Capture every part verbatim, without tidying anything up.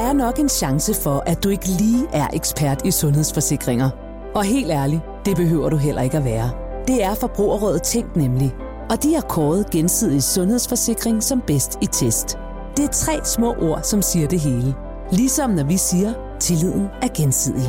er nok en chance for, at du ikke lige er ekspert i sundhedsforsikringer. Og helt ærligt, det behøver du heller ikke at være. Det er Forbrugerrådet Tænk nemlig. Og de har kåret Gensidig Sundhedsforsikring som bedst i test. Det er tre små ord, som siger det hele. Ligesom når vi siger, tilliden er gensidig.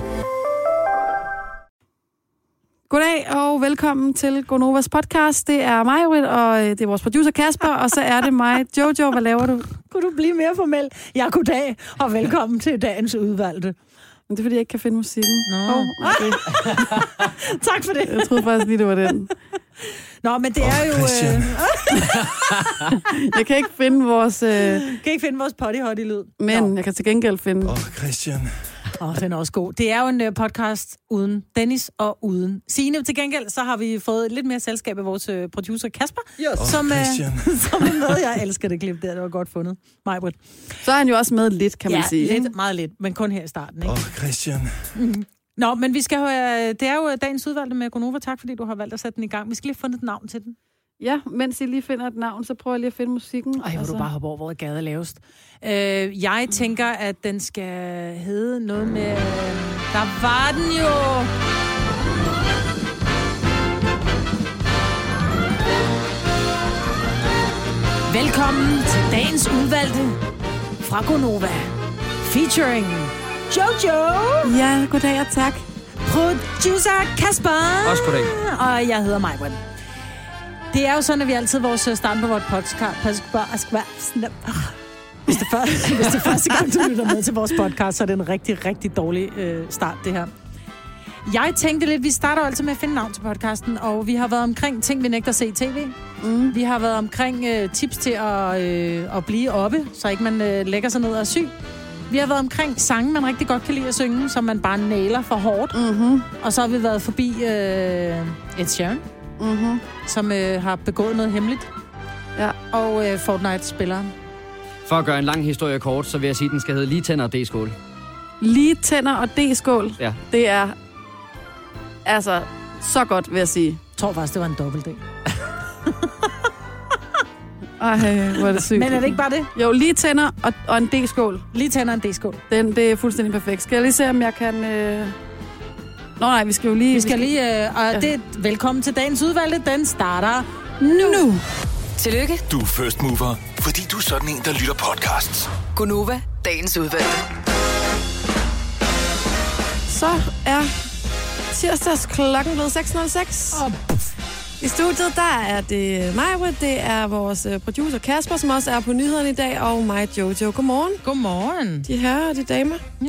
Goddag og velkommen til Gonovas podcast. Det er mig, og det er vores producer Kasper, og så er det mig, Jojo. Hvad laver du? Kunne du blive mere formel? Ja, goddag og velkommen til dagens udvalgte. Men det er fordi, jeg ikke kan finde musikken. Nå. Oh, okay. Tak for det. Jeg troede faktisk lige, det var den. Nå, men det er oh, jo... Øh... jeg kan ikke finde vores... Øh... kan ikke finde vores potty-hotty-lyd. Men Nå. jeg kan til gengæld finde... Åh, oh, Christian... Åh, oh, den er også god. Det er jo en uh, podcast uden Dennis og uden Signe. Til gengæld så har vi fået lidt mere selskab af vores uh, producer Kasper, yes. som, oh, uh, som er med. Jeg elsker det klip der, det var godt fundet. Majbrit. Så er han jo også med lidt, kan man ja, sige. lidt, meget lidt, men kun her i starten. Ikke? Åh, oh, Christian... Mm-hmm. Nå, men vi skal jo, det er jo dagens udvalgte med Gonova. Tak, fordi du har valgt at sætte den i gang. Vi skal lige have fundet et navn til den. Ja, mens I lige finder et navn, så prøver jeg lige at finde musikken. Ej, hvor altså... du bare hoppe over, hvor gade er lavest. Øh, jeg tænker, at den skal hedde noget med... Øh, der var den jo! Velkommen til dagens udvalgte fra Gonova. Featuring Jojo. Ja, goddag og tak. Producer Kasper. Også goddag. Og jeg hedder Majbrit. Det er jo sådan, at vi altid vores start på vores podcast. Hvis det, første, hvis det er første gang, du lytter med til vores podcast, så er det en rigtig, rigtig dårlig øh, start, det her. Jeg tænkte lidt, vi starter altid med at finde navn til podcasten, og vi har været omkring ting, vi nægter at se i tv. Mm. Vi har været omkring øh, tips til at, øh, at blive oppe, så ikke man øh, lægger sig ned og er syg. Vi har været omkring sange, man rigtig godt kan lide at synge, som man bare nailer for hårdt. Mm-hmm. Og så har vi været forbi øh, Ed Sheeran, mm-hmm. som øh, har begået noget hemmeligt. Ja. Og øh, Fortnite-spilleren. For at gøre en lang historie kort, så vil jeg sige, at den skal hedde Lige tænder og D-skål. Lige tænder og D-skål. Ja. Det er altså så godt, vil jeg sige. Jeg tror faktisk, det var en dobbelt D. Ej, hvor er det sygt. Men er det ikke bare det? Jo, lige tænder og, og en D-skål. Lige tænder og en D-skål. Den, det er fuldstændig perfekt. Skal jeg lige se, om jeg kan... Øh... Nå nej, vi skal jo lige... Vi skal, vi skal... lige... Øh, og ja. det, velkommen til dagens udvalgte. Den starter nu. nu. Tillykke. Du er first mover, fordi du er sådan en, der lytter podcasts. Gonova, dagens udvalgte. Så er tirsdags klokken blevet seks nul seks. Oh. I studiet, der er det mig, det er vores producer Kasper, som også er på nyhederne i dag, og mig, Jojo. Godmorgen. Godmorgen. De herrer og de damer. Ja.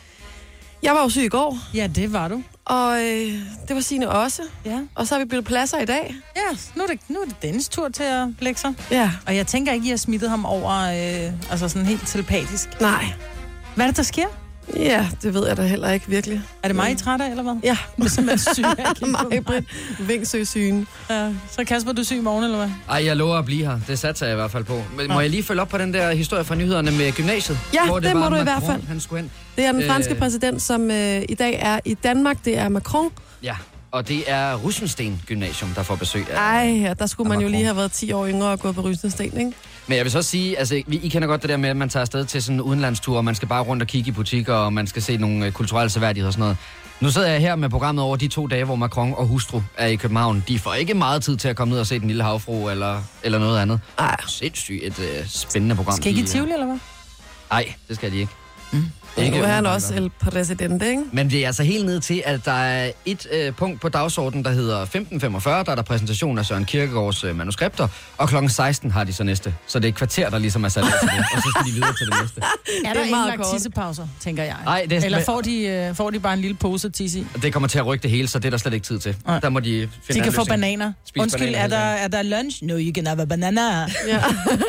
Jeg var jo syg i går. Ja, det var du. Og øh, det var Signe også. Ja. Og så har vi byttet pladser i dag. Ja, nu er det, nu er det Dennis tur til at lægge sig. Ja. Og jeg tænker ikke, I har smittet ham over, øh, altså sådan helt telepatisk. Nej. Hvad er det, der sker? Ja, det ved jeg da heller ikke virkelig. Er det mig, I træt af, eller hvad? Ja. Det er simpelthen syg. mig, Britt. Vingsø-sygen. Ja. Så Kasper, du er syg i morgen, eller hvad? Ej, jeg lover at blive her. Det satser jeg i hvert fald på. Men, må jeg lige følge op på den der historie fra nyhederne med gymnasiet? Ja, hvor det, det må var du Macron, i hvert fald. Han skulle hen. Det er den franske øh... præsident, som øh, i dag er i Danmark. Det er Macron. Ja, og det er Rysensten Gymnasium, der får besøg af... Ej, ja, der skulle man jo Macron. lige have været ti år yngre og gået på Rysensten, ikke? Men jeg vil så sige, altså, vi, I kender godt det der med, at man tager afsted til sådan en udenlandstur, og man skal bare rundt og kigge i butikker, og man skal se nogle kulturelle seværdigheder og sådan noget. Nu sidder jeg her med programmet over de to dage, hvor Macron og hustru er i København. De får ikke meget tid til at komme ned og se Den Lille Havfrue eller, eller noget andet. Ej. Sindssygt et uh, spændende program. Skal ikke i Tivoli, eller hvad? Nej, det skal de ikke. Mm. Nu er han også el præsident, ikke? Men det er altså helt ned til, at der er et øh, punkt på dagsordenen, der hedder femten femogfyrre, der er der præsentation af Søren Kierkegaards øh, manuskripter, og klokken seksten har de så næste. Så det er et kvarter, der ligesom er sat af til det, og så skal de videre til det næste. Er der ikke lagt tissepauser, tænker jeg? Nej, det er... Eller får de, øh, får de bare en lille pose tisse i? Det kommer til at rykke det hele, så det er der slet ikke tid til. Nej. Der må de finde De kan få løsning. bananer. Spise Undskyld, bananer er der, er der lunch? No, you can have a banana. Ja.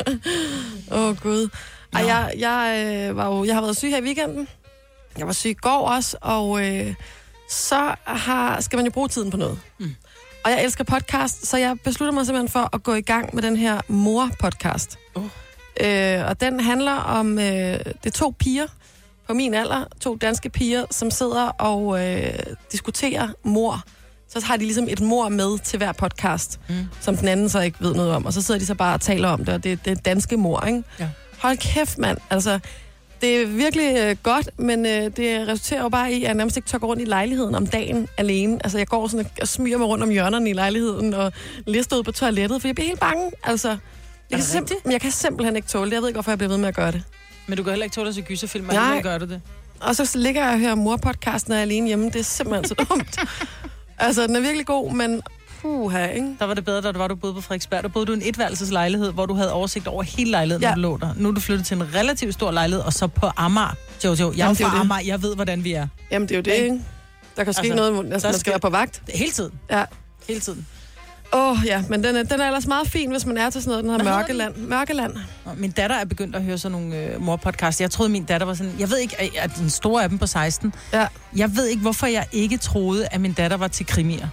Åh, oh, Gud. Ej, jeg, jeg, øh, var jo, jeg har været syg her i weekenden. Jeg var syg i går også, og øh, så har, skal man jo bruge tiden på noget. Mm. Og jeg elsker podcast, så jeg beslutter mig simpelthen for at gå i gang med den her mor-podcast. Oh. Øh, og den handler om, øh, det er to piger på min alder, to danske piger, som sidder og øh, diskuterer mor. Så har de ligesom et mor med til hver podcast, mm. som den anden så ikke ved noget om. Og så sidder de så bare og taler om det, og det, det er danske mor, ikke? Ja. Hold kæft, mand. Altså, Det er virkelig øh, godt, men øh, det resulterer jo bare i, at jeg nærmest ikke tør gå rundt i lejligheden om dagen alene. Altså, jeg går sådan og smyger mig rundt om hjørnerne i lejligheden og lister ud på toilettet, for jeg bliver helt bange. Altså, jeg, kan, simp- jeg kan simpelthen ikke tåle det. Jeg ved ikke, hvorfor jeg bliver ved med at gøre det. Men du kan heller ikke tåle at se gyserfilm, Nej. hvordan gør du det? Og så ligger jeg og hører mor-podcasten, når jeg er alene hjemme. Det er simpelthen så dumt. Altså, den er virkelig god, men puha, ikke? Der var det bedre, da du var, du boede på Frederiksberg. Der boede du i en etværelseslejlighed, hvor du havde oversigt over hele lejligheden, Ja. når du lå der. Nu er du flyttet til en relativt stor lejlighed, og så på Amager. Jojo, jeg er Jamen, det er fra jo det. Amager, jeg ved, hvordan vi er. Jamen, det er jo det, ikke? Der kan ske Altså, noget, altså, man skal, skal- være på vagt. Hele tiden. Ja. Hele tiden. Åh, oh, ja, men den er, den er ellers meget fin, hvis man er til sådan noget, den her Hvad hedder Mørkeland. Mørkeland. Og min datter er begyndt at høre sådan nogle øh, morpodcasts. Jeg troede, min datter var sådan... Jeg ved ikke, at den store af dem på seksten... Ja. Jeg ved ikke, hvorfor jeg ikke troede, at min datter var til krimier.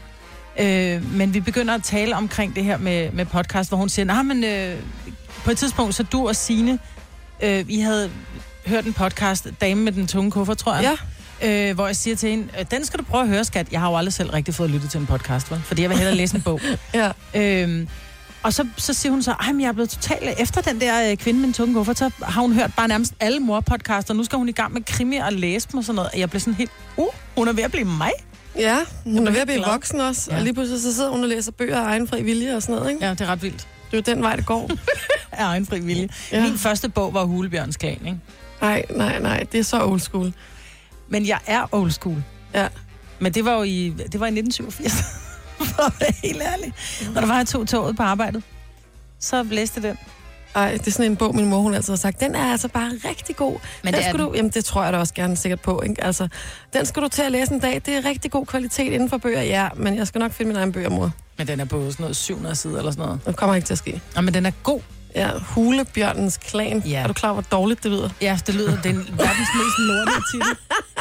Øh, men vi begynder at tale omkring det her med, med podcast, hvor hun siger, nej, men øh, på et tidspunkt, så du og Signe, øh, I havde hørt en podcast, Dame med den tunge kuffert, tror jeg. Ja. Øh, hvor jeg siger til hende, øh, den skal du prøve at høre, skat. Jeg har jo aldrig selv rigtig fået lyttet til en podcast, vel? Fordi jeg vil hellere læse en bog. Ja. Øhm, og så, så siger hun så, ej, men jeg er blevet totalt... Efter den der øh, kvinde med en tunge kuffert, så har hun hørt bare nærmest alle mor-podcaster. Nu skal hun i gang med krimier og læse dem og sådan noget. Og jeg blev sådan helt... Uh, hun er ved at blive mig. Ja, hun er ved at blive glad. voksen også. Ja. Og lige pludselig så sidder hun og læser bøger af egen fri vilje og sådan noget, ikke? Ja, det er ret vildt. Det er jo den vej, det går. Af egen fri vilje. Ja. Ja. Min første bog var Hulebjørns Klan, ikke? Nej, nej, nej. Det er så old school. Men jeg er old school. Ja. Men det var jo i, det var i nitten syvogfirs. For at være helt ærlig. Når der var jeg tog toget på arbejdet, så læste jeg den. Ej, det er sådan en bog, min mor hun altid har sagt, den er altså bare rigtig god. Men den det er skulle den. du, jamen det tror jeg da også gerne sikkert på, ikke? Altså, den skal du til at læse en dag. Det er rigtig god kvalitet inden for bøger, ja. Men jeg skal nok finde min egen bøger, mor. Men den er på sådan noget syv hundrede sider eller sådan noget. Det kommer ikke til at ske. Ja, men den er god. Ja, Hulebjørnens Klan. Ja. Er du klar, hvor dårligt det lyder? Ja, det lyder, det er verdens mest lortige titel.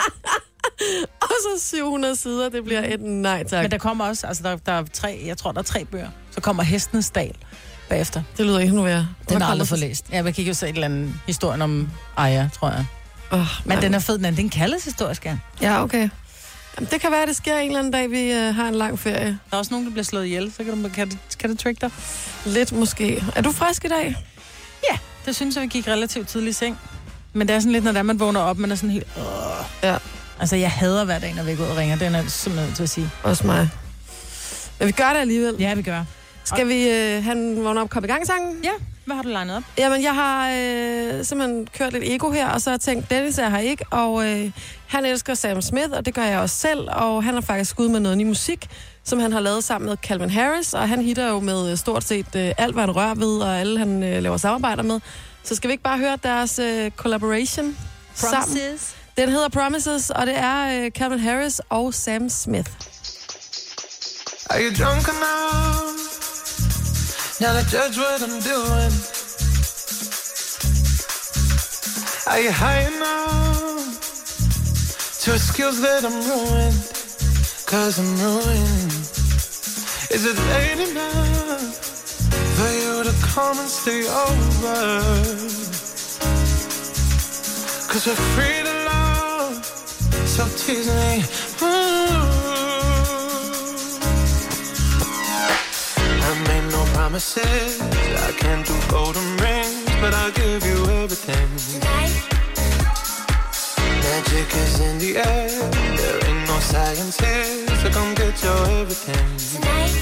Og så syv hundrede sider, det bliver et nej tak. Men der kommer også, altså der, der er tre, jeg tror, der er tre bøger. Så kommer Hestenes Dal bagefter. Det lyder ikke nu værre. Den har aldrig fået læst. Ja, jeg kan ikke se et eller andet historien om Aya, tror jeg. Oh, Men den er fed, den er, den kaldes historisk, ja. Ja, okay. Jamen, det kan være, at det sker en eller anden dag, vi øh, har en lang ferie. Der er også nogen, der bliver slået ihjel, så kan, du, kan, det, kan det trick dig? Lidt måske. Er du frisk i dag? Ja, det synes jeg, vi gik relativt tidligt i seng. Men det er sådan lidt, når der man vågner op, man er sådan helt... Øh. Ja. Altså, jeg hader hver dag, når vi går ud og ringer. Den er simpelthen nødt til at sige. Også mig. Men vi gør det alligevel. Ja, vi gør. Skal vi øh, have en vågn op, kom i gang sangen? Ja, hvad har du legnet op? Jamen, jeg har øh, simpelthen kørt lidt ego her, og så har jeg tænkt, Dennis er her ikke, og øh, han elsker Sam Smith, og det gør jeg også selv, og han har faktisk ude med noget ny musik, som han har lavet sammen med Calvin Harris, og han hitter jo med stort set øh, alt, hvad han rører ved, og alle, han øh, laver samarbejder med. Så skal vi ikke bare høre deres øh, collaboration sammen? Promises. Den hedder Promises, og det er øh, Calvin Harris og Sam Smith. Are you drunk enough now to judge what I'm doing? Are you high enough to excuse that I'm ruined? Cause I'm ruined. Is it late enough for you to come and stay over? Cause we're free to love, so tease me. Ooh. I made no promises, I can't do golden rings, but I'll give you everything. Tonight. Magic is in the air, there ain't no science here, so come get your everything. Tonight.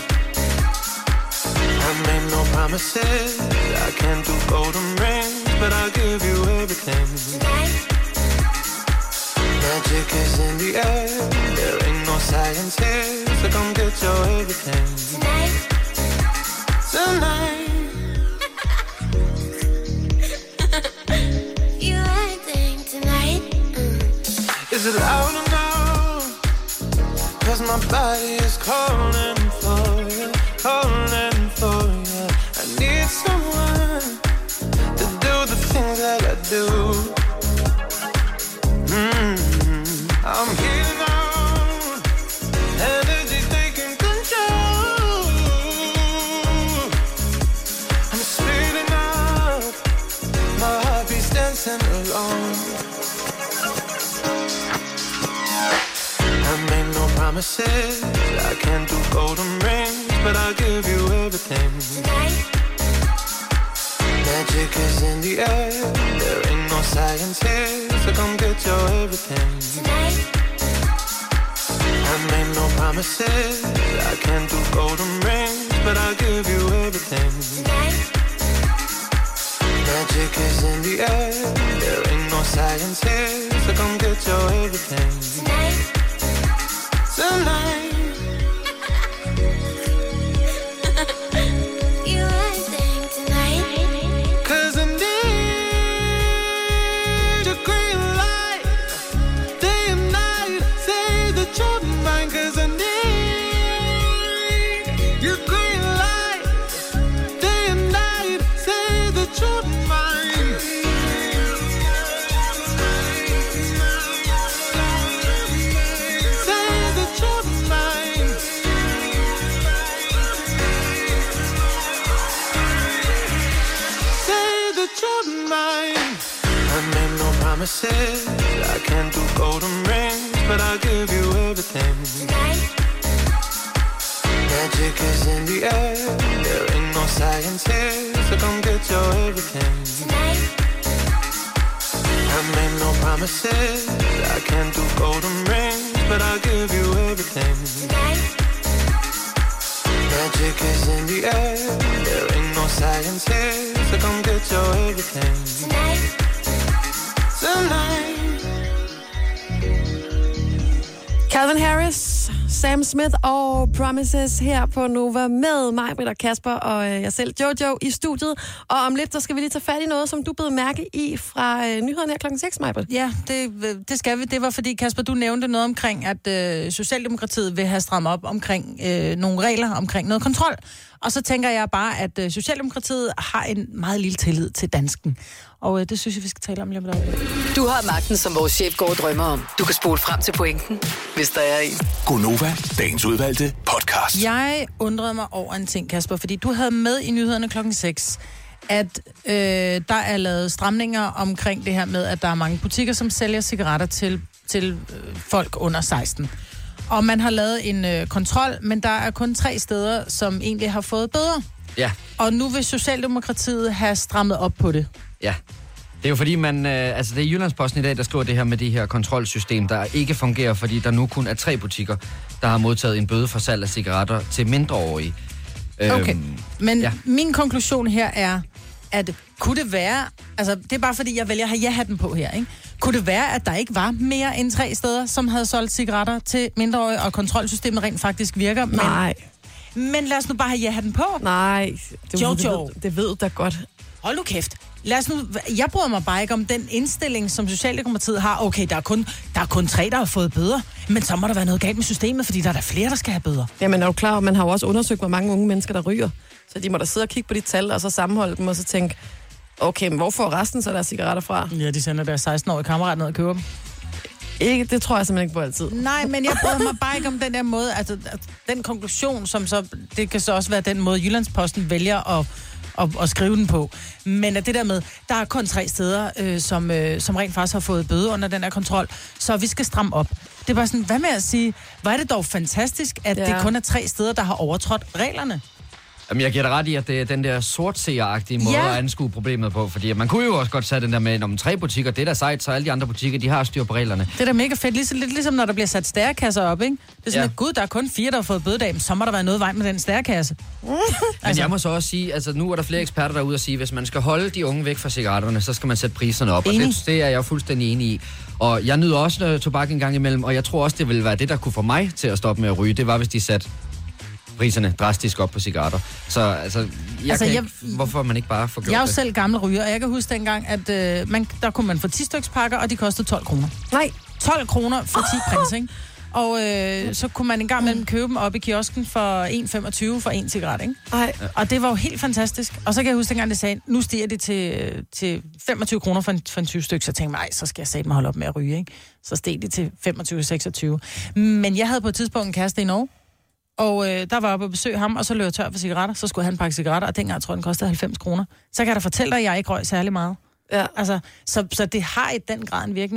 I made no promises, I can't do golden rings, but I'll give you everything. Tonight. Magic is in the air, there ain't no science here, so come get your everything. Tonight. Tonight. You acting tonight. Mm. Is it loud enough? Cause my body is calling for you, calling for you. I need someone to do the things that I do. Mm-hmm. I'm healing out, energy taking control. I'm speeding up, my heart beats dancing alone. I made no promises, I can't do golden rings, but I'll give you everything. Tonight. Magic is in the air. There ain't no science here, so come get your everything tonight. I made no promises, I can't do golden rings, but I'll give you everything tonight. Magic is in the air, there ain't no science here, so come get your everything tonight. Tonight. You everything tonight. 'Cause I need a green light, day and night, say that you're mine. 'Cause I need your green light, day and night, say that you're mine. Say that you're mine. Say that you're mine. I made no promises, I can't do golden rings, but I'll give you everything tonight. Magic is in the air, there ain't no science here, so come get your everything tonight. I made no promises, I can't do golden rings, but I'll give you everything tonight. Magic is in the air, there ain't no science here, so come get your everything tonight. Tonight. Calvin Harris, Sam Smith og Promises her på Nova med mig, Britt og Kasper og øh, jeg selv, Jojo, i studiet. Og om lidt, så skal vi lige tage fat i noget, som du blev mærke i fra øh, nyhederne her klokken seks, Majbrit. Ja, det, det skal vi. Det var fordi, Kasper, du nævnte noget omkring, at øh, Socialdemokratiet vil have strammet op omkring øh, nogle regler, omkring noget kontrol. Og så tænker jeg bare, at øh, Socialdemokratiet har en meget lille tillid til dansken. Og øh, det synes jeg, vi skal tale om lige om lidt. Du har magten, som vores chef går og drømmer om. Du kan spole frem til pointen, hvis der er en. Gonova, dagens udvalgte podcast. Jeg undrede mig over en ting, Kasper, fordi du havde med i nyhederne klokken seks, at øh, der er lavet stramninger omkring det her med, at der er mange butikker, som sælger cigaretter til, til øh, folk under seksten. Og man har lavet en øh, kontrol, men der er kun tre steder, som egentlig har fået bøder. Ja. Og nu vil Socialdemokratiet have strammet op på det. Ja. Det er jo fordi, man, øh, altså det er Jyllandsposten i dag, der skriver det her med det her kontrolsystem, der ikke fungerer, fordi der nu kun er tre butikker, der har modtaget en bøde for salg af cigaretter til mindreårige. Okay, øhm, men ja. Min konklusion her er, at kunne det være, altså det er bare fordi, jeg vælger at have ja-hatten på her, ikke? Kunne det være, at der ikke var mere end tre steder, som havde solgt cigaretter til mindreårige, og kontrolsystemet rent faktisk virker? Men, Nej. Men lad os nu bare have ja-hatten på. Nej, det, Jojo. det, ved, det ved du da godt. Hold nu kæft. Lad os nu, jeg bryder mig bare ikke om den indstilling, som Socialdemokratiet har. Okay, der er, kun, der er kun tre, der har fået bøder, men så må der være noget galt med systemet, fordi der er der flere, der skal have bøder. Jamen er du klar, man har jo også undersøgt, hvor mange unge mennesker, der ryger. Så de må da sidde og kigge på de tal, og så sammenholde dem, og så tænke, okay, men hvor får resten så der cigaretter fra? Ja, de sender deres seksten-årige kammerat ned og køber dem. Ikke, det tror jeg simpelthen ikke på altid. Nej, men jeg bryder mig bare ikke om den der måde, altså den konklusion, som så, det kan så også være den måde, Jyllandsposten vælger at, at, at skrive den på. Men at det der med, der er kun tre steder, øh, som, øh, som rent faktisk har fået bøde under den her kontrol, så vi skal stramme op. Det er bare sådan, hvad med at sige, hvor er det dog fantastisk, at ja. det kun er tre steder, der har overtrådt reglerne. Jamen, jeg giver dig ret i, at det er den der sortseeragtige måde Ja. at anskue problemet på, fordi man kunne jo også godt sætte den der med, om tre butikker, det er der sejt, så alle de andre butikker, de har styr på reglerne. Det er da mega fedt, ligesom, lidt ligesom når der bliver sat stærekasser op, ikke? Det er sådan, Ja. at gud, der er kun fire, der har fået bødedag, men så må der være noget vej med den stærekasse. Men jeg må så også sige, altså nu er der flere eksperter derude og sige, hvis man skal holde de unge væk fra cigaretterne, så skal man sætte priserne op. Enig. Og det, det er jeg fuldstændig enig i. Og jeg nyder også uh, tobak en gang imellem, og jeg tror også, det ville være det, der kunne få mig til at stoppe med at ryge. Det var, hvis de satte priserne drastisk op på cigaretter. Så altså, jeg Altså, kan jeg- ikke, hvorfor man ikke bare får gjort Jeg er jo det? selv gammel ryger, og jeg kan huske dengang, at øh, man, der kunne man få ti stykspakker, og de kostede tolv kroner. Nej. tolv kroner for ti prins, ikke? Og øh, så kunne man en gang mellem købe dem op i kiosken for en femogtyve for en cigaret, ikke? Nej. Og det var jo helt fantastisk. Og så kan jeg huske dengang, det sagde, nu stiger det til, til femogtyve kroner for en, for en tyve stykke, så jeg tænkte mig, så skal jeg sætte mig holde op med at ryge, ikke? Så steg det til femogtyve seksogtyve. Men jeg havde på et tidspunkt en kæreste i Norge, og øh, der var jeg oppe og besøge ham, og så løb jeg tør for cigaretter, så skulle han pakke cigaretter, og dengang tror jeg, den kostede halvfems kroner. Så kan jeg da fortælle dig, at jeg ikke røg særlig meget. Ja. Altså, så, så det har i den grad en virkning.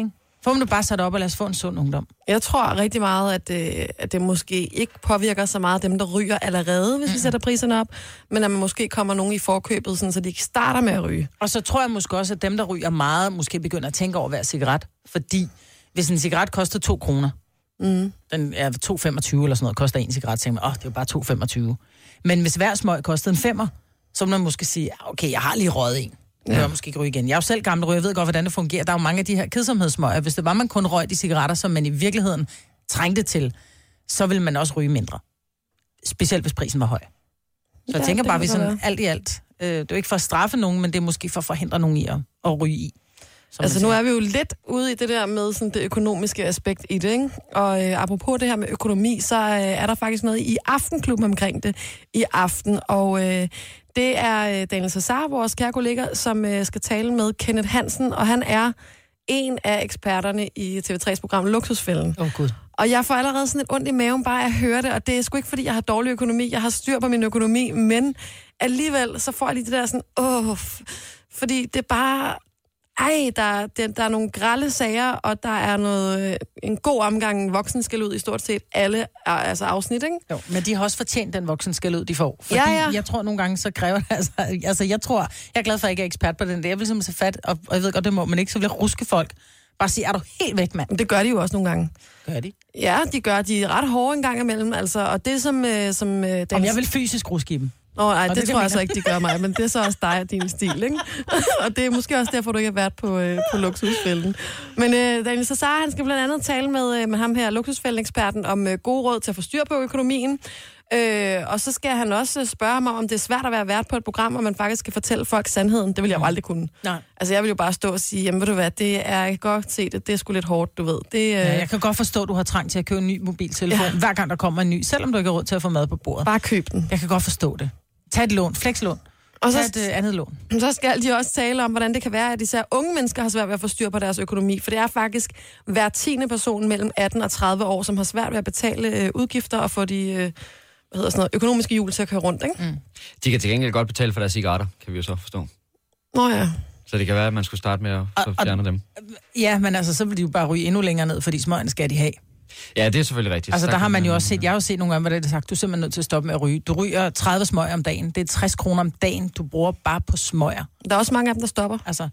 Får man nu bare sat op, og lad os få en sund ungdom. Jeg tror rigtig meget, at det, at det måske ikke påvirker så meget dem, der ryger allerede, hvis mm. vi sætter priserne op, men at man måske kommer nogen i forkøbet, sådan, så de ikke starter med at ryge. Og så tror jeg måske også, at dem, der ryger meget, måske begynder at tænke over hver cigaret. Fordi hvis en cigaret koster to kroner, mm. den er to femogtyve eller sådan noget, koster en cigaret, så tænker man, åh, det er jo bare to femogtyve. Men hvis hver smøg kostede en femmer, så må man måske sige, okay, jeg har lige røget en. Jeg ja. måske ikke ryge igen. Jeg er jo selv gammel ryger, jeg ved godt, hvordan det fungerer. Der er jo mange af de her kedsomhedssmøger. Hvis det var, man kun røg de cigaretter, som man i virkeligheden trængte til, så ville man også ryge mindre. Specielt hvis prisen var høj. Så ja, jeg tænker bare, vi sådan alt i alt. Øh, det er jo ikke for at straffe nogen, men det er måske for at forhindre nogen i at, at ryge i. Altså nu er vi jo lidt ude i det der med sådan det økonomiske aspekt i det, ikke? Og øh, apropos det her med økonomi, så øh, er der faktisk noget i Aftenklubben omkring det i aften. Og øh, det er øh, Daniel Cesar, vores kære kollega, som øh, skal tale med Kenneth Hansen, og han er en af eksperterne i T V tre's program Luksusfælden. Åh oh, gud. Og jeg får allerede sådan et ondt i maven bare at høre det, og det er sgu ikke, fordi jeg har dårlig økonomi. Jeg har styr på min økonomi, men alligevel så får jeg lige det der sådan, åh, fordi det er bare... Ej, der, der, der er nogle grelle sager, og der er noget, en god omgang voksen skal ud i stort set alle altså afsnit, ikke? Jo, men de har også fortjent den voksen skal ud, de får. Fordi ja, ja. jeg tror nogle gange, så kræver det, altså, altså jeg tror, jeg er glad for, at jeg ikke er ekspert på den der. Jeg vil simpelthen se fat, og, og jeg ved godt, det må man ikke, så vil jeg ruske folk. Bare sige, er du helt væk, mand? Det gør de jo også nogle gange. Gør de? Ja, de gør. De er ret hårde en gang imellem, altså, og det som... Øh, som øh, Daniel... Om jeg vil fysisk ruske i dem. Åh, oh, nej, det, det tror jeg så ikke, de gør mig, men det er så også dig og din stil, ikke? Og det er måske også derfor, du ikke har været på, øh, på Luksusfælden. Men øh, Daniel Cesar, han skal blandt andet tale med, øh, med ham her, Luksusfælden-eksperten, om øh, gode råd til at få styr på økonomien. Øh, og så skal han også spørge mig, om det er svært at være vært på et program, hvor man faktisk skal fortælle folk sandheden. Det vil jeg jo aldrig kunne. Nej. Altså, jeg vil jo bare stå og sige, jamen ved du hvad, det er godt set, det er sgu lidt hårdt, du ved. Det, øh... ja, jeg kan godt forstå, at du har trang til at købe en ny mobiltelefon, ja. hver gang der kommer en ny, selvom du ikke har råd til at få mad på bordet. Bare køb den. Jeg kan godt forstå det. Tag et lån, flekslån. Og så Tag et uh, andet lån. Så skal de også tale om, hvordan det kan være, at især unge mennesker har svært ved at få styr på deres økonomi. For det er faktisk hver tiende person mellem atten og tredive år, som har svært ved at betale øh, udgifter og få de øh, hvad hedder sådan noget, økonomiske hjul til at køre rundt, ikke? Mm. De kan til gengæld godt betale for deres cigaretter, kan vi jo så forstå. Nå ja. Så det kan være, at man skulle starte med at fjerne dem. Ja, men altså, så vil de jo bare ryge endnu længere ned, fordi smøgerne skal de have. Ja, det er selvfølgelig rigtigt. Altså, der har man jo også set, jeg har jo set nogle gange, hvad det er sagt, du er simpelthen nødt til at stoppe med at ryge. Du ryger tredive smøger om dagen. Det er tres kroner om dagen, du bruger bare på smøger. Der er også mange af dem, der stopper. Altså,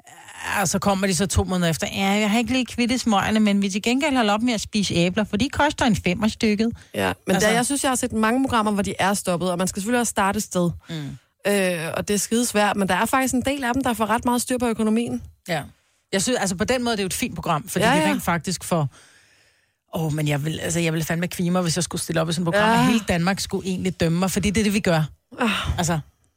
og så kommer de så to måneder efter. Ja, jeg har ikke lige kvittet smøgerne, men vi til gengæld holder op med at spise æbler, for de koster en femmer stykket. Ja, men altså, der, jeg synes, jeg har set mange programmer, hvor de er stoppet, og man skal selvfølgelig også starte et sted. Mm. Øh, og det er skidesvært, men der er faktisk en del af dem, der får ret meget styr på økonomien. Ja. Jeg synes, altså på den måde, det er jo et fint program, fordi ja, ja. vi rent faktisk får... Åh, oh, men jeg vil, altså, jeg vil fandme kvime mig, hvis jeg skulle stille op i sådan et program, ja. og hele Danmark skulle egentlig dømme mig, fordi det er det, vi gør. Uh. Altså...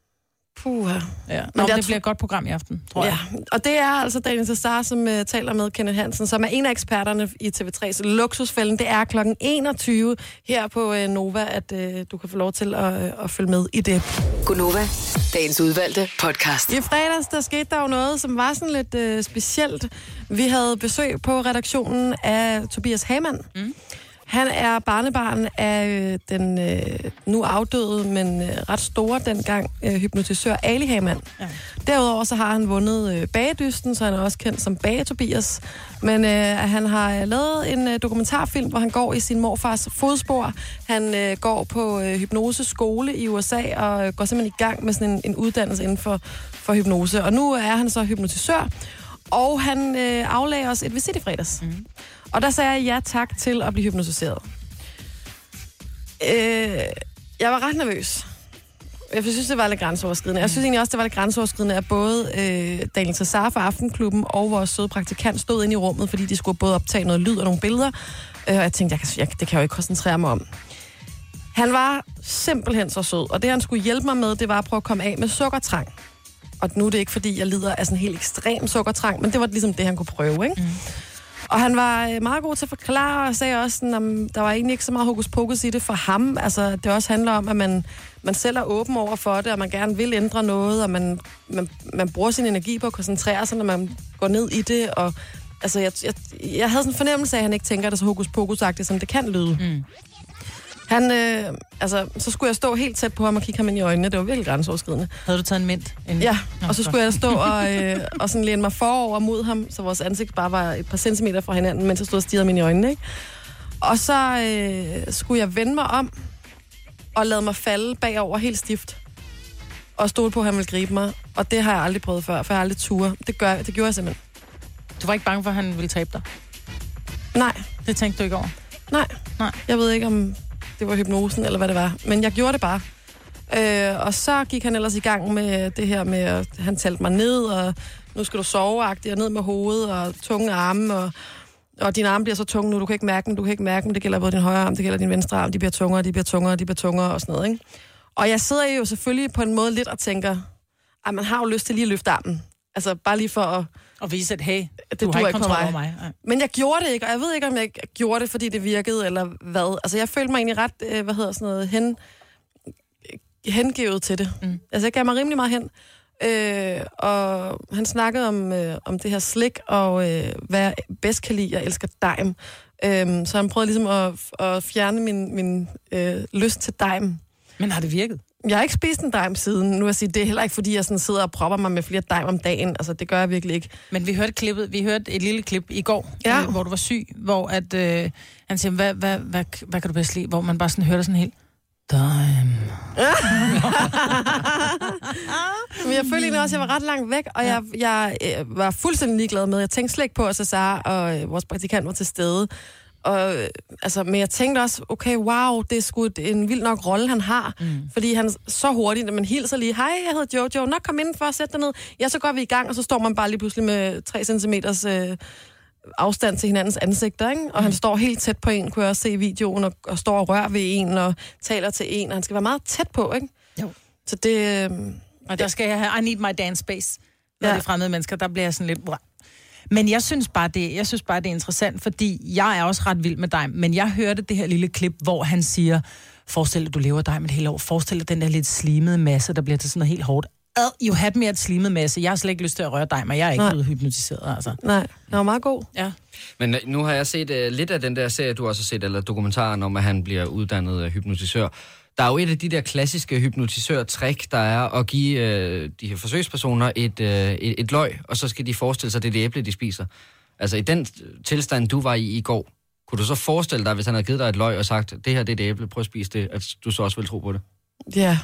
Puha. Ja. Nå, men det, det bliver et godt program i aften, tror jeg. Ja, og det er altså Daniel Cesar, som uh, taler med Kenneth Hansen, som er en af eksperterne i T V tre's Luksusfælden. Det er klokken enogtyve her på uh, Nova, at uh, du kan få lov til at, uh, at følge med i det. Gunova, dagens udvalgte podcast. I fredags, der skete der jo noget, som var sådan lidt uh, specielt. Vi havde besøg på redaktionen af Tobias Hamann. Mm. Han er barnebarn af øh, den øh, nu afdøde, men øh, ret store dengang øh, hypnotisør Ali Hamann. Ja. Derudover så har han vundet øh, Bagedysten, så han er også kendt som Bage Tobias. Men øh, han har lavet en øh, dokumentarfilm, hvor han går i sin morfars fodspor. Han øh, går på øh, hypnoseskole i U S A og øh, går simpelthen i gang med sådan en, en uddannelse inden for, for hypnose. Og nu er han så hypnotisør, og han øh, aflagde os et visit i fredags. Mm. Og der sagde jeg ja tak til at blive hypnotiseret. Øh, jeg var ret nervøs. Jeg synes, det var lidt grænseoverskridende. Jeg synes egentlig også, det var lidt grænseoverskridende, at både øh, Daniel Cesar fra Aftenklubben og vores søde praktikant stod inde i rummet, fordi de skulle både optage noget lyd og nogle billeder. Øh, og jeg tænkte, jeg kan, jeg, det kan jeg jo ikke koncentrere mig om. Han var simpelthen så sød, og det han skulle hjælpe mig med, det var at prøve at komme af med sukkertrang. Og nu er det ikke, fordi jeg lider af sådan en helt ekstrem sukkertrang, men det var ligesom det, han kunne prøve, ikke? Mm. Og han var meget god til at forklare, og sagde også, at der var egentlig ikke så meget hokus pokus i det for ham. Altså, det også handler om, at man, man selv er åben over for det, og man gerne vil ændre noget, og man, man, man bruger sin energi på at koncentrere sig, når man går ned i det. Og, altså, jeg, jeg, jeg havde sådan en fornemmelse af, at han ikke tænker det så hokus pokus-agtigt, som det kan lyde. Mm. Han, øh, altså, så skulle jeg stå helt tæt på ham og kigge ham ind i øjnene. Det var virkelig grænseoverskridende. Havde du taget en mint? En... Ja, Nå, og så skulle jeg stå og, øh, og sådan læne mig forover mod ham, så vores ansigt bare var et par centimeter fra hinanden, mens jeg stod og stirrede ham ind i øjnene, ikke? Og så øh, skulle jeg vende mig om og lade mig falde bagover helt stift. Og stole på, at han ville gribe mig. Og det har jeg aldrig prøvet før, for jeg har aldrig ture. Det, gør, det gjorde jeg simpelthen. Du var ikke bange for, at han ville tabe dig? Nej. Det tænkte du ikke over? Nej. Nej. Jeg ved ikke, om det var hypnosen, eller hvad det var. Men jeg gjorde det bare. Øh, og så gik han ellers i gang med det her med, at han talte mig ned, og nu skal du sove-agtigt, og ned med hovedet, og tunge arme, og, og dine arme bliver så tunge nu, du kan ikke mærke dem, du kan ikke mærke dem, det gælder både din højre arm, det gælder din venstre arm, de bliver tungere, de bliver tungere, de bliver tungere, og sådan noget, ikke? Og jeg sidder jo selvfølgelig på en måde lidt og tænker, at man har jo lyst til lige at løfte armen. Altså bare lige for at... Og vise, at hey, det du har ikke kontrol mig. over mig. Nej. Men jeg gjorde det ikke, og jeg ved ikke, om jeg gjorde det, fordi det virkede, eller hvad. Altså jeg følte mig egentlig ret, øh, hvad hedder sådan noget, hen, hengivet til det. Mm. Altså jeg gav mig rimelig meget hen. Øh, og han snakkede om, øh, om det her slik, og øh, hvad jeg bedst kan lide. Jeg elsker dejm. Øh, så han prøvede ligesom at, at fjerne min, min øh, lyst til dejm. Men har det virket? Jeg har ikke spist en dejm siden. Nu vil jeg sige, det er heller ikke, fordi jeg sådan sidder og propper mig med flere dejm om dagen. Altså, det gør jeg virkelig ikke. Men vi hørte klippet, vi hørte et lille klip i går, ja. øh, hvor du var syg, hvor at, øh, han siger, hvad, hvad, hvad, hvad kan du bedst lide? Hvor man bare sådan hørte sådan helt, dejm. Men jeg følte egentlig også, at jeg var ret langt væk, og jeg, jeg øh, var fuldstændig ligeglad med. Jeg tænkte slet ikke på, at Cesar og øh, vores praktikant var til stede. Og, altså, men jeg tænkte også, okay, wow, det er sgu en vild nok rolle, han har. Mm. Fordi han så hurtigt, at man hilser lige, hej, jeg hedder Jojo, nok kom indenfor, sæt dig ned. Ja, så går vi i gang, og så står man bare lige pludselig med tre centimeters øh, afstand til hinandens ansigter, ikke? Og mm. han står helt tæt på en, kunne jeg også se i videoen, og, og står og rører ved en, og taler til en, og han skal være meget tæt på, ikke? Jo. Så det... Øh, og der skal jeg have, I need my dance space, når ja. det er fremmede mennesker, der bliver jeg sådan lidt... Men jeg synes bare det, jeg synes bare det er interessant, fordi jeg er også ret vild med dig, men jeg hørte det her lille klip, hvor han siger, forestil dig, du lever dig med et helt år, forestil dig den der lidt slimede masse, der bliver til sådan noget helt hårdt. Uh, you had me at slimet masse. Jeg har slet ikke lyst til at røre dig, men jeg er ikke blevet hypnotiseret, altså. Nej, det var meget god. Ja. Men nu har jeg set uh, lidt af den der serie, du også har set, eller dokumentaren om, at han bliver uddannet uh, hypnotisør. Der er jo et af de der klassiske hypnotisør-trick, der er at give øh, de her forsøgspersoner et, øh, et, et løg, og så skal de forestille sig, det er det æble, de spiser. Altså i den tilstand, du var i i går, kunne du så forestille dig, hvis han havde givet dig et løg og sagt, det her det er det æble, prøv at spise det, at du så også ville tro på det? Ja.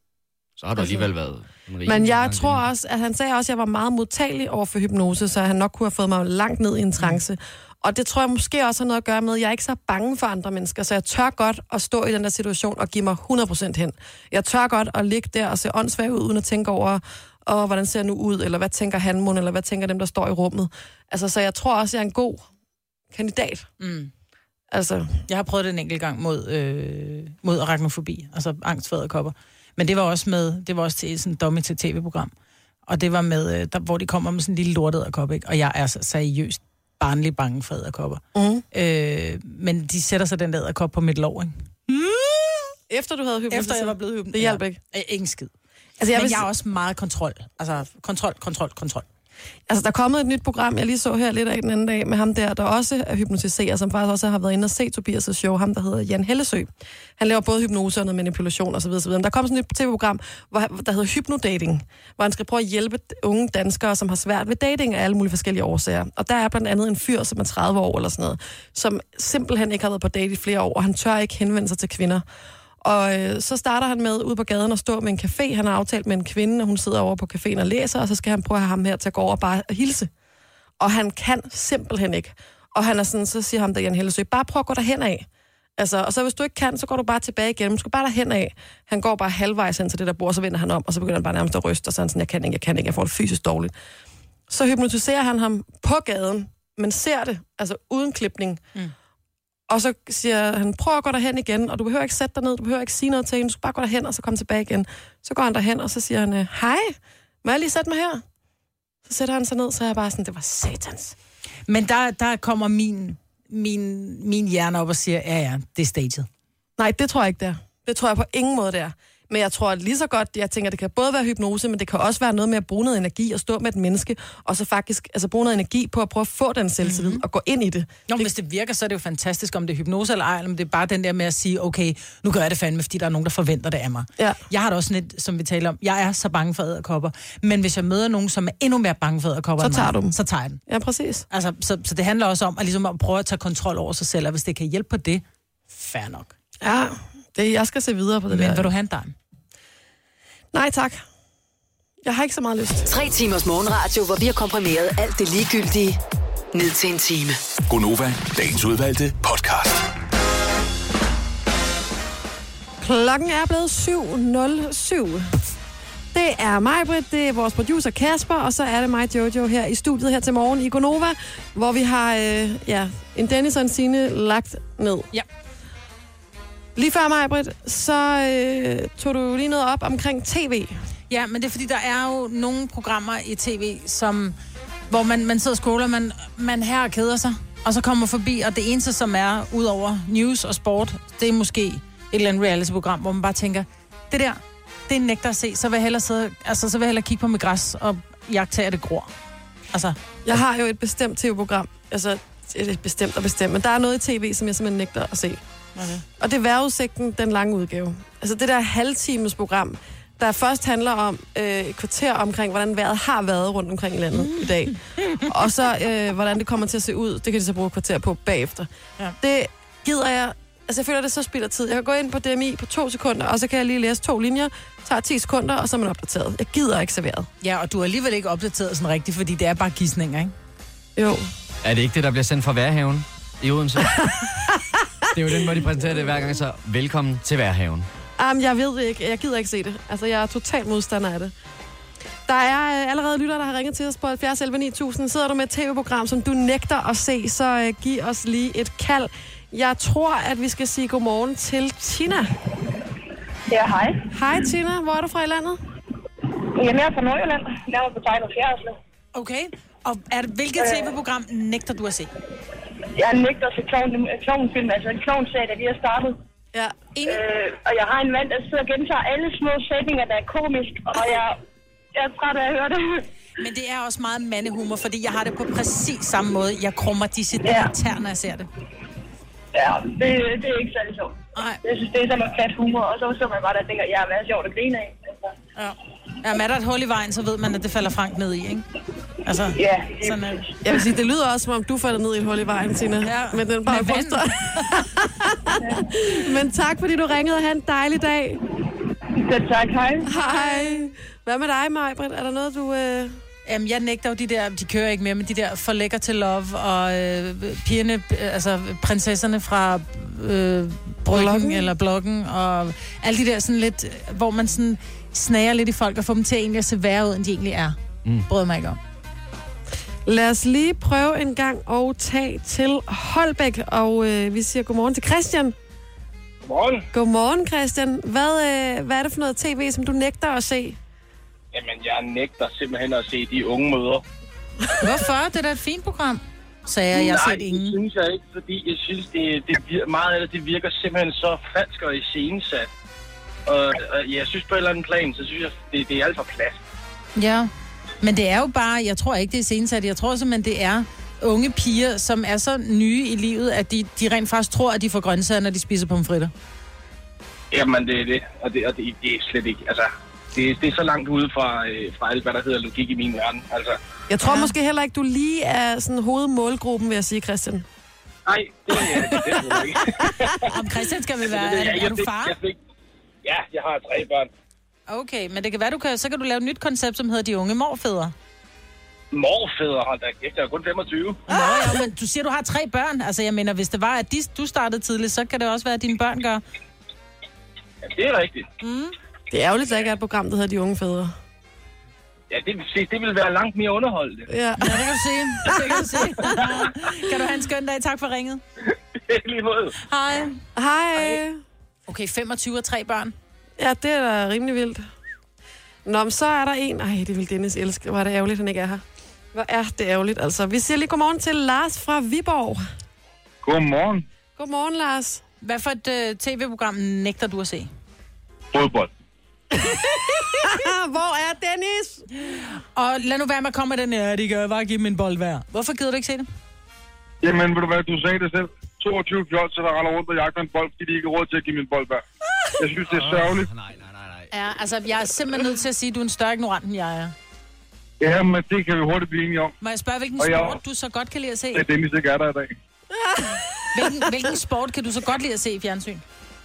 Så har du alligevel altså, været en rig. Men jeg tror også, at han sagde også, at jeg var meget modtagelig over for hypnose, så han nok kunne have fået mig langt ned i en trance. Mm. Og det tror jeg måske også har noget at gøre med, at jeg er ikke så bange for andre mennesker, så jeg tør godt at stå i den der situation og give mig hundrede procent hen. Jeg tør godt at ligge der og se åndssvagt ud, uden at tænke over, åh, hvordan ser jeg nu ud, eller hvad tænker han mon, eller hvad tænker dem, der står i rummet. Altså, så jeg tror også, at jeg er en god kandidat. Mm. Altså. Jeg har prøvet det en enkelt gang mod, øh, mod arachnofobi, altså angst for edderkopper. Men det var også med, det var også til sådan et dummy til tv-program. Og det var med, øh, der, hvor de kommer med sådan en lille lortet edderkop, ikke? Og jeg er så seriøst barnlig bange for edderkopper. Mm. Øh, men de sætter så den der edderkop på mit lår, ikke? Mm. Efter du havde hypnotiseret? Efter jeg var blevet hypnotiseret. Det hjalp ikke? Ja, ingen skid. Altså, jeg men vil... jeg er også meget kontrol. Altså, kontrol, kontrol, kontrol. Altså, der er kommet et nyt program, jeg lige så her lidt af den anden dag, med ham der, der også er hypnotiserer, som faktisk også har været inde og se Tobias' show, ham der hedder Jan Hellesø. Han laver både hypnose og noget manipulation osv. osv. Der kommer sådan et tv-program, hvor, der hedder Hypnodating, hvor han skal prøve at hjælpe unge danskere, som har svært ved dating af alle mulige forskellige årsager. Og der er blandt andet en fyr, som er tredive år eller sådan noget, som simpelthen ikke har været på date i flere år, og han tør ikke henvende sig til kvinder. Og øh, så starter han med ude på gaden og stå med en café. Han har aftalt med en kvinde, og hun sidder over på caféen og læser, og så skal han prøve at have ham her til at gå over og bare hilse. Og han kan simpelthen ikke. Og han er sådan, så siger ham der Jan Hellesø, bare prøv at gå derhen af. Altså, og så hvis du ikke kan, så går du bare tilbage igen. Du skal bare derhen af. Han går bare halvvejs hen til det der bord, så vender han om, og så begynder han bare nærmest at ryste, og så er han sådan, jeg kan ikke, jeg kan ikke, jeg får det fysisk dårligt. Så hypnotiserer han ham på gaden, men ser det, altså uden klipning. Mm. Og så siger han, prøv at gå derhen igen, og du behøver ikke sætte dig ned, du behøver ikke sige noget til hende, du skal bare gå derhen, og så komme tilbage igen. Så går han derhen, og så siger han, hej, må jeg lige sætte mig her? Så sætter han sig ned, så er jeg bare sådan, det var satans. Men der, der kommer min, min, min hjerne op og siger, ja ja, det er staged. Nej, det tror jeg ikke, det er. Det tror jeg på ingen måde, det er. Men jeg tror at lige så godt, jeg tænker, det kan både være hypnose, men det kan også være noget med at bruge noget energi og stå med et menneske, og så faktisk altså, bruge noget energi på at prøve at få den selvtillid mm-hmm. og gå ind i det. Nå, det... hvis det virker, så er det jo fantastisk, om det er hypnose eller ej, eller om det er bare den der med at sige, okay, nu gør jeg det fandme, fordi der er nogen, der forventer det af mig. Ja. Jeg har det også lidt, som vi taler om, jeg er så bange for edderkopper, men hvis jeg møder nogen, som er endnu mere bange for edderkopper, så tager mig, du dem. Så tager jeg den. Ja, præcis. Altså, så, så det handler også om at, ligesom, at prøve at tage kontrol over sig selv, og hvis det kan hjælpe på det, fair nok. Ja, det, jeg skal se videre på det men, der. Men vil du have en dime? Nej, tak. Jeg har ikke så meget lyst. Tre timers morgenradio, hvor vi har komprimeret alt det ligegyldige ned til en time. Gonova, dagens udvalgte podcast. Klokken er blevet syv nul syv. Det er mig, Britt, det er vores producer Kasper, og så er det mig, Jojo, her i studiet her til morgen i Gonova, hvor vi har øh, ja, en Dennis og en Signe lagt ned. Ja. Lige før mig, Britt, så øh, tog du lige noget op omkring tv. Ja, men det er fordi, der er jo nogle programmer i tv, som, hvor man, man sidder og scroller, man, man her og keder sig, og så kommer forbi, og det eneste, som er ud over news og sport, det er måske et eller andet reality-program, hvor man bare tænker, det der, det er nægter at se, så vil jeg hellere, sidde, altså, så vil jeg hellere kigge på mit græs og jagtage det gror. Altså. Jeg har jo et bestemt tv-program, altså et bestemt og bestemt, men der er noget i tv, som jeg simpelthen nægter at se. Okay. Og det er vejrudsigten, den lange udgave. Altså det der halvtimes program, der først handler om øh, et kvarter omkring, hvordan vejret har været rundt omkring i landet mm. i dag. Og så, øh, hvordan det kommer til at se ud, det kan de så bruge et kvarter på bagefter. Ja. Det gider jeg, altså jeg føler, det så spilder tid. Jeg kan gå ind på D M I på to sekunder, og så kan jeg lige læse to linjer, tager ti sekunder, og så er man opdateret. Jeg gider ikke serveret. Ja, og du er alligevel ikke opdateret sådan rigtigt, fordi det er bare gidsninger, ikke? Jo. Er det ikke det, der bliver sendt fra Værhaven i Odense? Det er jo den måde, de præsenterer det hver gang, så velkommen til Værhaven. Um, jeg ved det ikke. Jeg gider ikke se det. Altså, jeg er totalt modstander af det. Der er øh, allerede lytter, der har ringet til os på halvfjerds elleve ni tusind. Sidder du med et tv-program, som du nægter at se, så øh, giv os lige et kald. Jeg tror, at vi skal sige godmorgen til Tina. Ja, hej. Hej Tina, hvor er du fra i landet? Jamen, jeg er fra Nordjylland. Jeg er på Tegn og Fjerdsle. Okay, og er det, hvilket øh, tv-program nægter du at se? Jeg nægter at se klovnfilm, altså en klovnserie, der lige er startet. Ja, øh, og jeg har en mand, der sidder og gentager alle små sætninger, der er komisk, og jeg, jeg er træt af at høre det. Men det er også meget mandehumor, fordi jeg har det på præcis samme måde. Jeg krummer disse ja. tær, når jeg ser det. Ja, det, det er ikke særlig sjovt. Jeg synes, det er sådan noget plat humor, og så så man bare der og tænker, ja, hvad er sjovt at grine af? Altså. Ja. Ja, men er der et hul i vejen, så ved man, at det falder Frank ned i, ikke? Altså, ja, sådan er jeg vil sige, det lyder også, som om du falder ned i et hul i vejen, Tina. Ja, men den bare forstår. Men tak, fordi du ringede, og have en dejlig dag. Ja, tak, hej. Hej. Hvad med dig, Maj-Britt? Er der noget, du... Øh... Jamen, jeg nægter jo de der, de kører ikke mere, men de der For lækker til love, og øh, pigerne, øh, altså prinsesserne fra øh, Bryggen eller Bloggen, og alle de der sådan lidt, hvor man sådan snager lidt i folk, og får dem til egentlig at se værre ud, end de egentlig er. Mm. Bryder mig ikke om. Lad os lige prøve en gang at tage til Holbæk, og øh, vi siger godmorgen til Christian. Godmorgen. Godmorgen, Christian. Hvad, øh, hvad er det for noget tv, som du nægter at se? Jamen, jeg nægter simpelthen at se De Unge Mødre. Hvorfor? Det er da et fint program, sagde jeg. Jeg har set ingen. Nej, det synes jeg ikke, fordi jeg synes, det, det virker, meget af det, det virker simpelthen så falsk og iscenesat. Og, og jeg synes på et eller andet plan, så synes jeg, det, det er alt for plads. Ja, men det er jo bare, jeg tror ikke, det er iscenesat. Jeg tror simpelthen, det er unge piger, som er så nye i livet, at de, de rent faktisk tror, at de får grøntsager, når de spiser pomfritter. Jamen, det er det. Og det, og det, det er slet ikke, altså... Det, det er så langt ude fra, øh, fra alt, hvad der hedder logik i min verden. Altså. Jeg tror ja. måske heller ikke, du lige er sådan hovedmålgruppen, vil jeg sige, Christian. Nej, det er det, det er ikke. Om Christian skal vel være, det, det, er, er du far? Jeg fik, ja, jeg har tre børn. Okay, men det kan være, du kan, så kan du lave et nyt koncept, som hedder De Unge Morfædre. Morfædre, hold da kæft, jeg er kun femogtyve. Nå ja, men du siger, du har tre børn. Altså, jeg mener, hvis det var, at de, du startede tidligt, så kan det også være, at dine børn gør. Ja, det er rigtigt. Mm. Det er ærgerligt, at der ikke er et program, der hedder De Unge Fædre. Ja, det vil sige, det vil være langt mere underholdende. Ja, ja det kan du sige. Det kan du sige. Kan du have en skøn dag? Tak for ringet. Lige måde. Hej. Hej. Okay, femogtyve og tre børn. Ja, det er da rimelig vildt. Nå, men så er der en... Ej, det vil Dennis elske. Hvor er det ærgerligt, han ikke er her. Hvor er det ærgerligt, altså. Vi siger lige godmorgen til Lars fra Viborg. Godmorgen. Godmorgen, Lars. Hvad for et uh, tv-program nægter du at se? Fodbold. Hvor er Dennis? Og lad nu være med at komme med den her, de kan bare give min bold hver. Hvorfor gider du ikke se det? Jamen, ved du hvad, du sagde det selv. toogtyve fjolser, der render rundt og jagter en bold, fordi de ikke har råd til at give min bold hver. Jeg synes, det er sørgeligt. Nej, nej, nej, nej. Ja, altså, jeg er simpelthen nødt til at sige, at du er en større ignorant, end jeg er. Ja, men det kan vi hurtigt blive enige om. Må jeg spørge, hvilken Og jeg- sport du så godt kan lide at se? Det er Dennis, ikke er der i dag. Hvilken, hvilken sport kan du så godt lide at se i fjernsyn?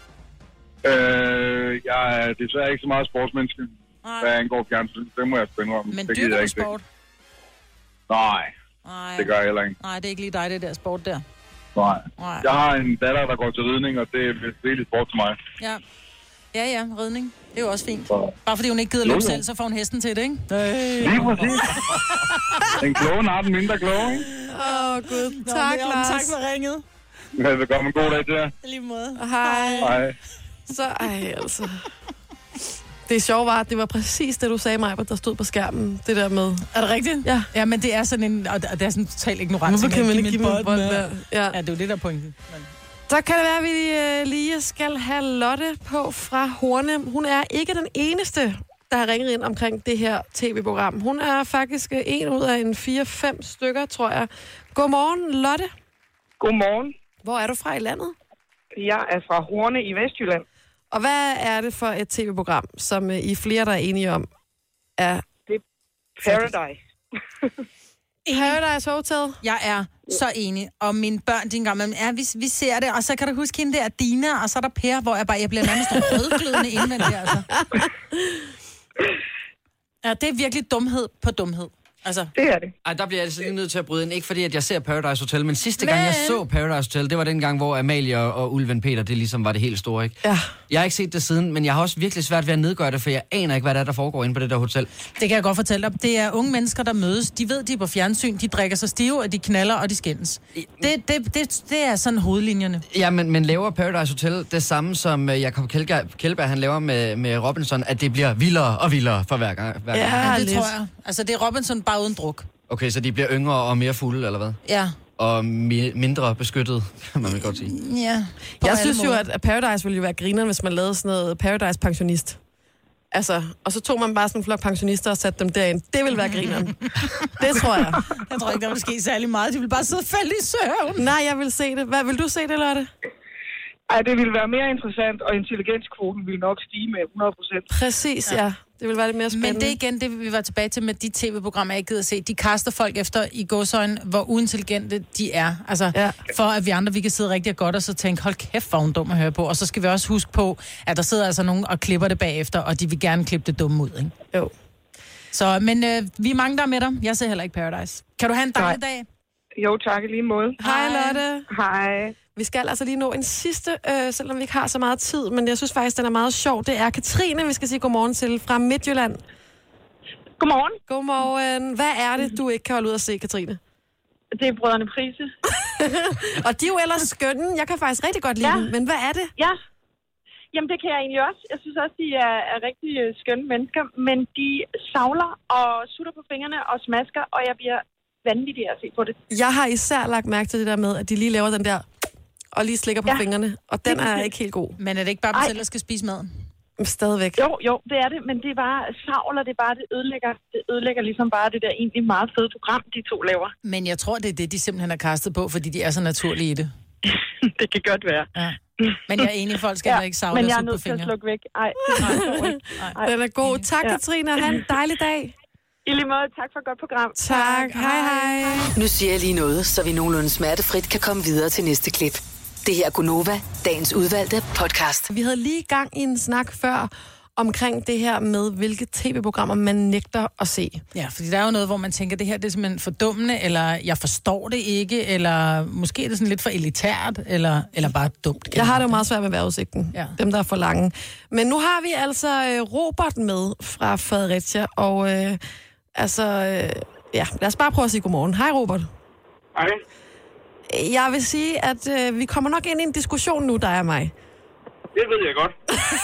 Øh, jeg er desværre ikke så meget sportsmenneske, Nej. hvad angår fjernsyn. Det må jeg spænde om. Men det gider dyrker jeg du ikke se. sport? Nej, Nej. det gør jeg heller ikke. Nej, det er ikke lige dig, det der sport der. Nej. Nej. Jeg har en datter, der går til ridning, og det er virkelig sport til mig. Ja. Ja, ja, ridning. Det er jo også fint. Så. Bare fordi hun ikke gider Jo, løbe jo. selv, så får hun hesten til det, ikke? Lige præcis. Den kloge nar, den mindre kloge, ikke? Åh, oh, Gud. Nå, Tak, men, Lars. Tak for ringet. Velkommen, en god dag til jer. I lige måde. Hej. Hej. Så, ej, altså. Det sjove var, at det var præcis det, du sagde, Maja, der stod på skærmen. Det der med... Er det rigtigt? Ja. Ja, men det er sådan en... Og det er sådan total ignorant. Hvorfor kan man ikke give mig en bold med? med? Ja. Ja, det er jo det, der er pointen. Men... Så kan det være, at vi øh, lige skal have Lotte på fra Horne. Hun er ikke den eneste, der har ringet ind omkring det her tv-program. Hun er faktisk øh, en ud af en fire-fem stykker, tror jeg. Godmorgen, Lotte. Godmorgen. Hvor er du fra i landet? Jeg er fra Horne i Vestjylland. Og hvad er det for et tv-program, som øh, I flere, der er enige om, er... Det er Paradise. Paradise Hotel? Jeg er så enig. Og mine børn, de engang med, ja, vi, vi ser det, og så kan du huske hende der, Dina, og så er der Per, hvor jeg bare, jeg bliver nærmest rødglødende indvendigt, altså. Ja, det er virkelig dumhed på dumhed. Altså. Det er det. Ej, der bliver jeg altså lige nødt til at bryde ind. Ikke fordi, at jeg ser Paradise Hotel, men sidste Men- gang, jeg så Paradise Hotel, det var den gang, hvor Amalie og, og Ulven Peter, det ligesom var det helt store, ikke? Ja. Jeg har ikke set det siden, men jeg har også virkelig svært ved at nedgøre det, for jeg aner ikke, hvad der er, der foregår inde på det der hotel. Det kan jeg godt fortælle dig. Det er unge mennesker, der mødes. De ved, de er på fjernsyn. De drikker sig stive, og de knaller, og de skændes. Det, det, det, det er sådan hovedlinjerne. Ja, men, men laver Paradise Hotel det samme, som uh, Jacob Kjeldberg, Kjeldberg han laver med, med Robinson, at det bliver vildere og vildere for hver gang? Hver gang. Ja, det lidt. tror jeg. Altså, det er Robinson bare uden druk. Okay, så de bliver yngre og mere fulde, eller hvad? Ja. Og mi- mindre beskyttet, kan man vel godt sige. Ja. Jeg synes jo, at Paradise ville jo være grineren, hvis man lavede sådan noget Paradise-pensionist. Altså, og så tog man bare sådan en flok pensionister og satte dem derind. Det ville være grineren. Det tror jeg. Jeg tror ikke, der vil ske særlig meget. De vil bare sidde og falde i søvn. Nej, jeg vil se det. Hvad vil du se det, Lotte? Ej, det ville være mere interessant, og intelligenskvoten ville nok stige med hundrede procent. Præcis, ja. ja. Det vil være lidt mere spændende. Men det er igen det, vi var tilbage til med de tv-programmer, jeg ikke gider se. De kaster folk efter i gåsøjne, hvor uintelligente de er. Altså, Ja. for at vi andre, vi kan sidde rigtig godt og så tænke, hold kæft, hvor er hun dum at høre på. Og så skal vi også huske på, at der sidder altså nogen og klipper det bagefter, og de vil gerne klippe det dumme ud, ikke? Jo. Så, men øh, vi er mange, der er med dig. Jeg ser heller ikke Paradise. Kan du have en dejlig dag? Jo, tak i lige måde. Hej, Lotte. Hej. Vi skal altså lige nå en sidste, øh, selvom vi ikke har så meget tid, men jeg synes faktisk, den er meget sjov. Det er Katrine, vi skal sige godmorgen til fra Midtjylland. Godmorgen. Godmorgen. Hvad er det, du ikke kan holde ud at se, Katrine? Det er Brødrene Prise. Og de er jo ellers skønne. Jeg kan faktisk rigtig godt lide Ja. dem. Men hvad er det? Ja. Jamen, det kan jeg egentlig også. Jeg synes også, de er, er rigtig øh, skønne mennesker, men de savler og sutter på fingrene og smasker, og jeg bliver vanvittig af at se på det. Jeg har især lagt mærke til det der med, at de lige laver den der, og lige slikker på Ja. fingrene. Og den er ikke helt god. Men er det ikke bare dem Ej. selv, der skal spise maden? Men stadigvæk. Jo, jo, det er det, men det er bare savler, det er bare, det ødelægger, det ødelægger ligesom bare det der egentlig meget fede program, de to laver. Men jeg tror, det er det, de simpelthen har kastet på, fordi de er så naturlige i det. Det kan godt være. Ja. Men jeg er enig, folk skal ja, ikke savle men og jeg er sutte på nødt til at fingre. slukke væk. Ej, det er meget Nej. Den er god. Tak, Ja. Katrine. Ha' en dejlig dag. I lige måde, tak for et godt program. Tak. Hej, hej. Nu siger jeg lige noget, så vi nogenlunde smertefrit kan komme videre til næste klip. Det her er Gunova, dagens udvalgte podcast. Vi havde lige gang i en snak før omkring det her med, hvilke tv-programmer man nægter at se. Ja, fordi der er jo noget, hvor man tænker, det her det er simpelthen fordummende, eller jeg forstår det ikke, eller måske er det sådan lidt for elitært, eller, eller bare dumt. Jeg har det jo meget svært med vejrudsigten. Ja. Dem, der er for lange. Men nu har vi altså øh, Robert med fra Fredericia, og øh, altså, øh, ja, lad os bare prøve at sige godmorgen. Hej, Robert. Hej. Jeg vil sige, at øh, vi kommer nok ind i en diskussion nu, der er mig. Det ved jeg godt.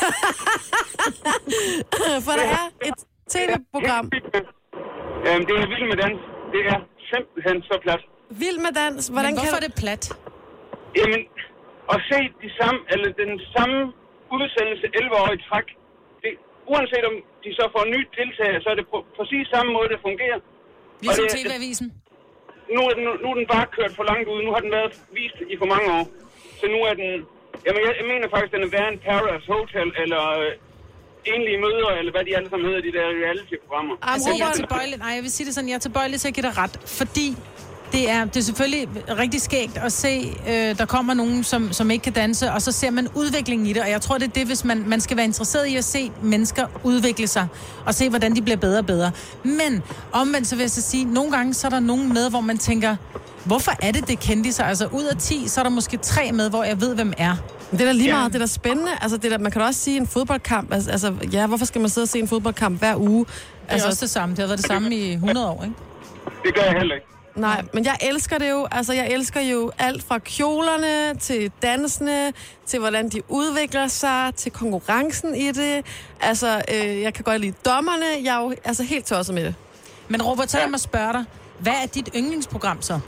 For der er et tv-program. Øhm, det er Vild med Dans. Det er simpelthen så plat. Vild med dans. Hvordan Men hvorfor kan er det plat? Jamen, at se de samme, eller den samme udsendelse elleve år i træk, det, uanset om de så får nyt tiltag, så er det på præcis samme måde, det fungerer. Ligesom det, T V-avisen? Nu er, den, nu er den bare kørt for langt ud. Nu har den været vist i for mange år. Så nu er den... Jamen, jeg, jeg mener faktisk, den er værre end Paradise Hotel, eller øh, enlige mødre, eller hvad de alle sammen hedder, de der reality-programmer. Altså, jeg er tilbøjelig, nej, jeg vil sige det sådan, jeg er tilbøjelig til at give dig ret, fordi det er, det er selvfølgelig rigtig skægt at se, øh, der kommer nogen, som, som ikke kan danse, og så ser man udviklingen i det, og jeg tror, det er det, hvis man, man skal være interesseret i at se mennesker udvikle sig, og se, hvordan de bliver bedre og bedre. Men omvendt, så vil jeg så sige, nogle gange, så er der nogen med, hvor man tænker, hvorfor er det, det kendte sig? Altså, ud af ti, så er der måske tre med, hvor jeg ved, hvem er. Det er da lige meget, det er da spændende. Altså, det der, man kan da også sige en fodboldkamp. Altså, altså, ja, hvorfor skal man sidde og se en fodboldkamp hver uge? Det er altså, også det samme. Det har været det samme i hundrede år, ikke? Det gør jeg heller ikke. Nej, men jeg elsker det jo. Altså, jeg elsker jo alt fra kjolerne, til dansene, til hvordan de udvikler sig, til konkurrencen i det. Altså, øh, jeg kan godt lide dommerne. Jeg er jo altså helt tosset med det. Men Robert, så lad mig spørge dig. Hvad er dit yndlingsprogram så?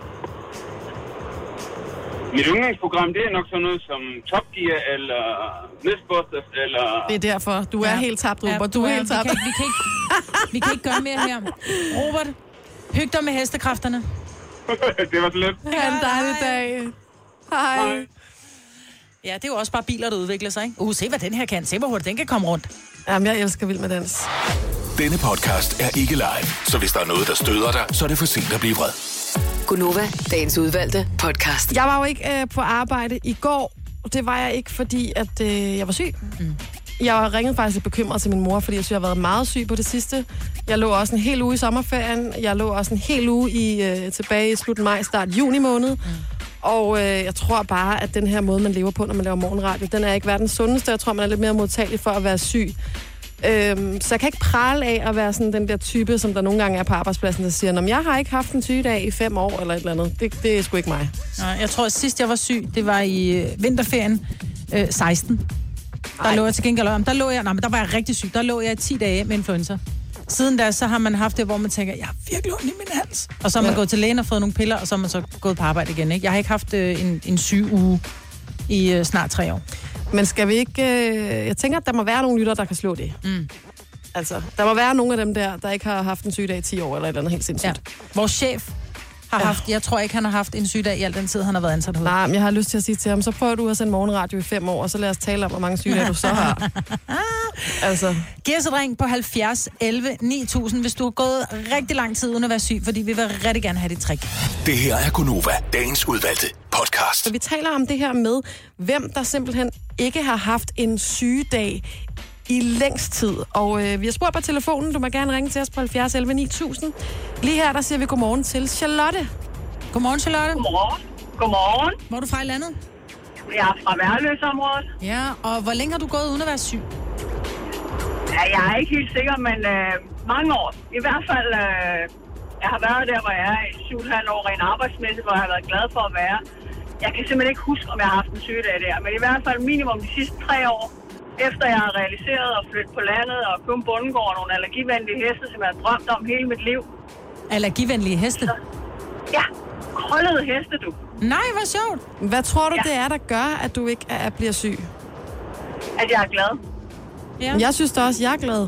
Mit yndlingsprogram, det er nok sådan noget som Top Gear, eller Mythbusters, eller... Det er derfor. Du er ja. helt tabt, Robert. Ja, du, du er, er helt tabt. Vi kan, vi, kan ikke, vi kan ikke gøre mere her. Robert, hyg dig med hestekræfterne. Det var så lidt. Ha' en dejlig dag. Hej. Hej. Ja, det er jo også bare biler, der udvikler sig, ikke? Uh, se hvad den her kan. Se hvor hurtigt den kan komme rundt. Jamen, jeg elsker Vild med Dans. Denne podcast er ikke live, så hvis der er noget, der støder dig, så er det for sent at blive vred. Gunova, dagens udvalgte podcast. Jeg var jo ikke øh, på arbejde i går. Det var jeg ikke, fordi at, øh, jeg var syg. Mm. Jeg ringede faktisk lidt bekymret til min mor, fordi jeg synes, jeg har været meget syg på det sidste. Jeg lå også en hel uge i sommerferien. Jeg lå også en hel uge i, øh, tilbage i slut maj, start juni måned. Mm. Og øh, jeg tror bare, at den her måde, man lever på, når man laver morgenradio, den er ikke verdens sundeste. Jeg tror, man er lidt mere modtagelig for at være syg. Øhm, så jeg kan ikke prale af at være sådan den der type, som der nogle gange er på arbejdspladsen, der siger, at jeg har ikke haft en sygedag i fem år, eller et eller andet. Det, det er sgu ikke mig. Nej, jeg tror, at sidst jeg var syg, det var i vinterferien øh, seksten. Der Ej. lå jeg til gengæld, der lå jeg, nej, men der var jeg rigtig syg. Der lå jeg i ti dage med influenza. Siden da, så har man haft det, hvor man tænker, jeg har virkelig ondt i min hals. Og så har man ja. gået til lægen og fået nogle piller, og så har man så gået på arbejde igen, ikke? Jeg har ikke haft øh, en, en syg uge i øh, snart tre år. Men skal vi ikke... Øh, jeg tænker, at der må være nogle lytter, der kan slå det. Mm. Altså, der må være nogle af dem der, der ikke har haft en sygedag i ti år, eller et eller andet helt sindssygt. Ja. Vores chef har ja. haft... Jeg tror ikke, han har haft en sygedag i al den tid, han har været ansat hos. Nej, men jeg har lyst til at sige til ham, så prøver du at sende morgenradio i fem år, og så lad os tale om, hvor mange sygedage du så har. Altså. Giv os et ring på halvfjerds elleve ni tusind, hvis du har gået rigtig lang tid uden at være syg, fordi vi vil rigtig gerne have dit trick. Det her er Gunova, dagens udvalgte podcast. Så vi taler om det her med, hvem der simpelthen ikke har haft en sygedag i længst tid. Og øh, vi har spurgt på telefonen, du må gerne ringe til os på halvfjerds elleve ni tusind. Lige her, der siger vi godmorgen til Charlotte. Godmorgen, Charlotte. Godmorgen. Godmorgen. Hvor er du fra i landet? Jeg er fra Værløsområdet. Ja, og hvor længe har du gået uden at være syg? Ja, jeg er ikke helt sikker, men øh, mange år. I hvert fald, øh, jeg har været der, hvor jeg er i syv komma fem år rent arbejdsmæssigt, hvor jeg har været glad for at være. Jeg kan simpelthen ikke huske, om jeg har haft en sygedag der, men i hvert fald minimum de sidste tre år, efter jeg har realiseret at flytte på landet og kun bondegård og nogle allergivenlige heste, som jeg har drømt om hele mit liv. Allergivenlige heste? Så, ja, krøllede heste, du. Nej, hvor sjovt. Hvad tror du, ja. det er, der gør, at du ikke er, bliver syg? At jeg er glad. Ja. Jeg synes da også, jeg er glad.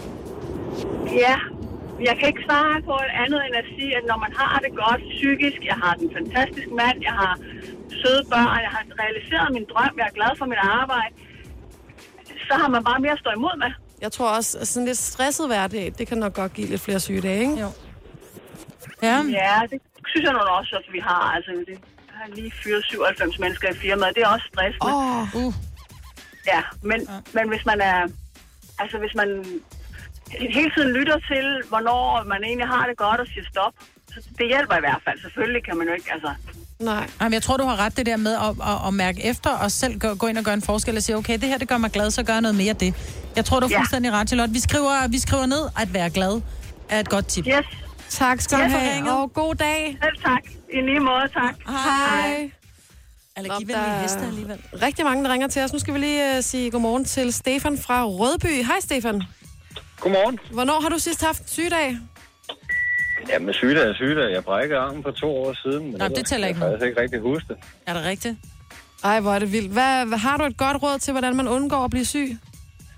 Ja, jeg kan ikke svare på et andet end at sige, at når man har det godt psykisk, jeg har den fantastiske mand, jeg har søde børn, jeg har realiseret min drøm, jeg er glad for mit arbejde, så har man bare mere at stå imod med. Jeg tror også, at sådan lidt stresset hverdag, det kan nok godt give lidt flere sygedage, ikke? Jo. Ja. Ja, det synes jeg nok også, at vi har. Altså, det har lige fyret syvoghalvfems mennesker i firmaet. Det er også stressende. Åh, oh, uh. Ja, men, ja. men hvis man er... Altså, hvis man hele tiden lytter til, hvornår man egentlig har det godt og siger stop, så det hjælper i hvert fald. Selvfølgelig kan man jo ikke, altså... Nej. Jamen, jeg tror, du har ret det der med at, at, at mærke efter og selv gå, gå ind og gøre en forskel og sige, okay, det her, det gør mig glad, så gør noget mere af det. Jeg tror, du er ja. fuldstændig ret, Charlotte. Vi skriver, vi skriver ned, at være glad er et godt tip. Yes. Tak skal du have, og god dag. Selv tak. I lige måde, tak. Hej. Allergivenlige heste alligevel. Rigtig mange, der ringer til os. Nu skal vi lige uh, sige godmorgen til Stefan fra Rødby. Hej, Stefan. Godmorgen. Hvornår har du sidst haft en sygedag? Jamen, sygedag er sygedag. Jeg brækkede armen for to år siden. Men Nå, det tæller ikke noget. Jeg kan faktisk ikke rigtig huske det. Er det rigtigt? Ej, hvor er det vildt. Hvad, hvad, har du et godt råd til, hvordan man undgår at blive syg?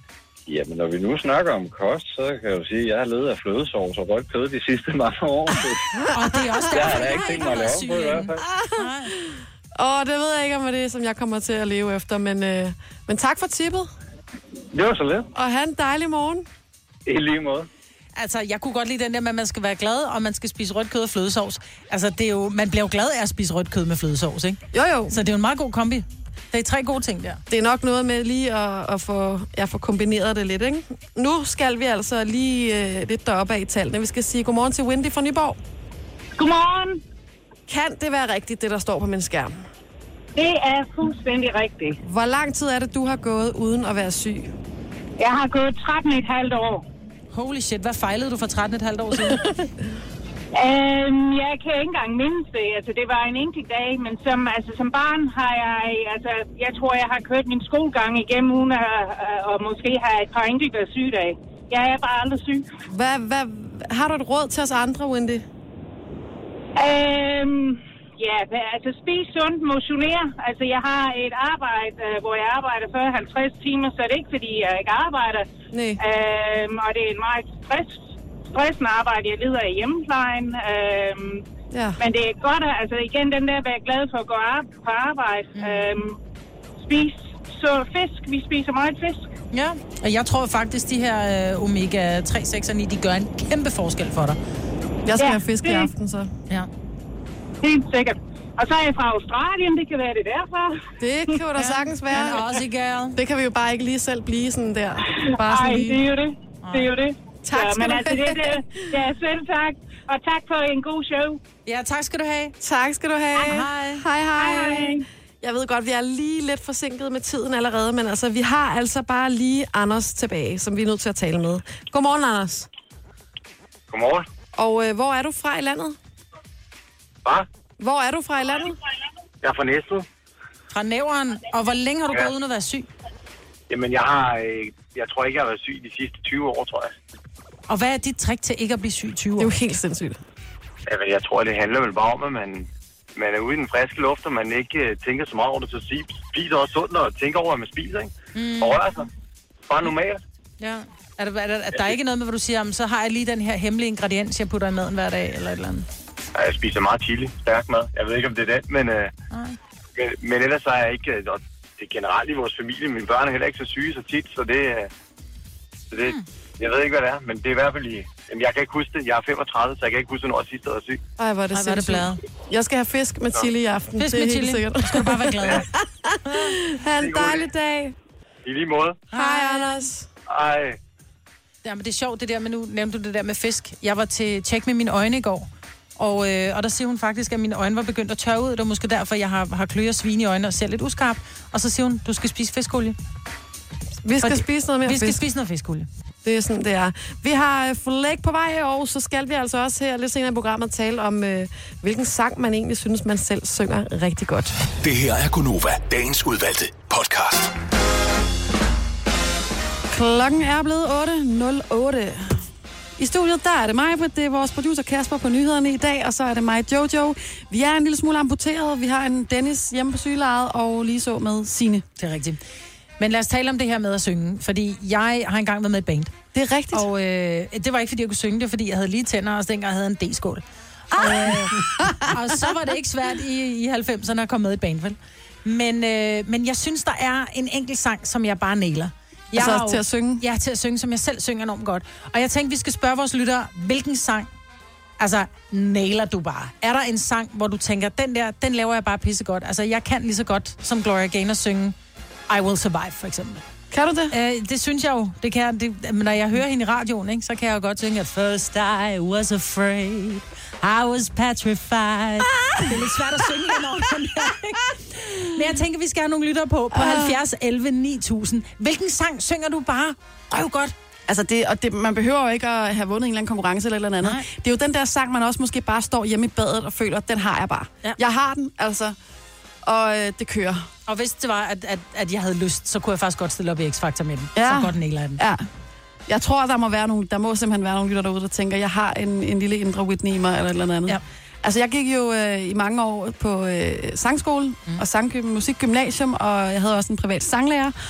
Jamen, når vi nu snakker om kost, så kan jeg jo sige, at jeg har levet af flødesovs og rødt kød de sidste mange år. Og det er også der derfor, har jeg ikke tænkt mig at lave på i hvert fald. Åh, det ved jeg ikke, om det er, som jeg kommer til at leve efter, men, øh, men tak for tippet. Det var så lidt. Og have en dejlig morgen. I lige måde. Altså, jeg kunne godt lide den der med, at man skal være glad, og man skal spise rødt kød og flødesovs. Altså, det er jo, man bliver jo glad af at spise rødt kød med flødesovs, ikke? Jo, jo. Så det er jo en meget god kombi. Det er tre gode ting der. Det er nok noget med lige at, at få, ja, få kombineret det lidt, ikke? Nu skal vi altså lige øh, lidt deroppe af i tallene. Vi skal sige godmorgen til Wendy fra Nyborg. Godmorgen. Kan det være rigtigt, det der står på min skærm? Det er fuldstændig rigtigt. Hvor lang tid er det, du har gået uden at være syg? Jeg har gået tretten komma fem år. Holy shit, hvad fejlede du for tretten komma fem år siden? øhm, jeg kan ikke engang mindes det. Altså, det var en enkelt dag, men som, altså, som barn har jeg... Altså, jeg tror, jeg har kørt min skolegang igennem ugen og, og måske har et par enkelte sygedage. Jeg er bare aldrig syg. Hvad, hvad, har du et råd til os andre, Wendy? Øhm... Ja, altså spis sundt, motionere. Altså jeg har et arbejde, øh, hvor jeg arbejder fyrre til halvtreds timer, så det er ikke fordi, jeg ikke arbejder. Nej. Øhm, og det er et meget stress, stressende arbejde, jeg lider af hjemmeplejen. Øhm, ja. Men det er godt, at, altså igen den der, at være glad for at gå på arbejde. Mm. Øhm, spis så fisk. Vi spiser meget fisk. Ja, og jeg tror faktisk, de her øh, omega tre, seks og ni, de gør en kæmpe forskel for dig. Jeg skal ja, have fisk det, i aften, så. Ja. Helt sikkert. Og så er jeg fra Australien, det kan være det derfor. Det kan jo da sagans være. Ja, også ikke. Det kan vi jo bare ikke lige selv blive sådan der. Bare sådan lige. det er jo det. Det er jo det. Tak skal så, men du altså, have. Det, det, ja, selv tak. Og tak for en god show. Ja, tak skal du have. Tak skal du have. Hej. Hej, hej. hej. Jeg ved godt, vi er lige lidt forsinket med tiden allerede, men altså, vi har altså bare lige Anders tilbage, som vi er nødt til at tale med. Godmorgen, Anders. Godmorgen. Og øh, hvor er du fra i landet? Hvad? Hvor er du fra i landet? Jeg er fra Næstved. Fra Nævren. Og hvor længe har du ja. gået uden at være syg? Jamen, jeg har... Øh, jeg tror ikke, jeg har været syg de sidste tyve år, tror jeg. Og hvad er dit trick til ikke at blive syg tyve år? Det er jo helt sindssygt. Jamen, jeg tror, det handler vel bare om, at man, man er ude i den friske luft, og man ikke uh, tænker så meget over det, så spiser også sundt, og tænker over, at man spiser, ikke? Mm. Og rører sig. Bare normalt. Ja. Er der, er der, er der er ikke noget med, hvad du siger, om, så har jeg lige den her hemmelige ingrediens, jeg putter i maden hver dag, eller et eller andet? Jeg spiser meget chili, stærk mad. Jeg ved ikke, om det er den, men, øh, men, men ellers er jeg ikke... Og det er generelt i vores familie. Mine børn er heller ikke så syge så tit, så det... Så det mm. Jeg ved ikke, hvad det er, men det er i hvert fald i... Jamen, jeg kan ikke huske det. Jeg er femogtredive, så jeg kan ikke huske, når jeg sidst var syg. Ej, hvor er det, Ej, hvor er det bladet. Jeg skal have fisk med chili i aften. Fisk det er med helt chili. sikkert. Du skal bare være glad. Ja. Ha' en dejlig dag. I lige måde. Hej, Anders. Hej. Ja, men det er sjovt, det der med, nu nævnte du det der med fisk. Jeg var til tjek med mine øjne i går, og, øh, og der siger hun faktisk, at mine øjne var begyndt at tørre ud. Det var måske derfor, jeg har, har kløer svine i øjnene og ser lidt uskarp. Og så siger hun, du skal spise fiskolie. Vi skal Fordi, spise noget mere vi fisk. Vi skal spise noget fiskolie. Det er sådan, det er. Vi har uh, Flæk på vej, og så skal vi altså også her lidt senere i programmet tale om, uh, hvilken sang man egentlig synes, man selv synger rigtig godt. Det her er Gonova, dagens udvalgte podcast. Klokken er blevet otte nul otte. I studiet, der er det mig, det er vores producer Kasper på nyhederne i dag, og så er det mig, Jojo. Vi er en lille smule amputeret. Vi har en Dennis hjemme på sygelejet, og lige så med Signe. Det er rigtigt. Men lad os tale om det her med at synge, fordi jeg har engang været med et band. Det er rigtigt. Og øh, det var ikke, fordi jeg kunne synge det, fordi jeg havde lige tænder, og dengang havde jeg en D-skål. Ah! Øh, og så var det ikke svært i, i halvfemserne at komme med i et band, vel? Men, øh, men jeg synes, der er en enkelt sang, som jeg bare nailer. Jeg altså jo, til at synge? Ja, til at synge, som jeg selv synger enormt godt. Og jeg tænkte, vi skal spørge vores lyttere, hvilken sang, altså, nailer du bare? Er der en sang, hvor du tænker, den der, den laver jeg bare pissegodt? Altså, jeg kan lige så godt som Gloria Gaynor synge I Will Survive, for eksempel. Kan du det? Øh, det synes jeg jo. Det kan jeg, det, men når jeg hører hende i radioen, ikke, så kan jeg jo godt synge, at first I was afraid, I was petrified. Ah! Det er lidt svært at synge den over den her, ikke? Men jeg tænker, vi skal have nogle lyttere på, på ah. halvfjerds elleve ni tusind. Hvilken sang synger du bare røv godt? Altså, det, og det, man behøver jo ikke at have vundet en eller anden konkurrence eller noget andet. Nej. Det er jo den der sang, man også måske bare står hjemme i badet og føler, den har jeg bare. Ja. Jeg har den, altså, og øh, det kører. Og hvis det var, at, at, at jeg havde lyst, så kunne jeg faktisk godt stille op i X-Factor med den. Ja. Så godt nailer jeg den. Ja. Jeg tror, der må være nogle, der må simpelthen være nogle lytter derude, der tænker, jeg har en, en lille indre Whitney i mig, eller et eller andet. Ja. Altså, jeg gik jo øh, i mange år på øh, sangskole mm. og sang musikgymnasium, og jeg havde også en privat sanglærer.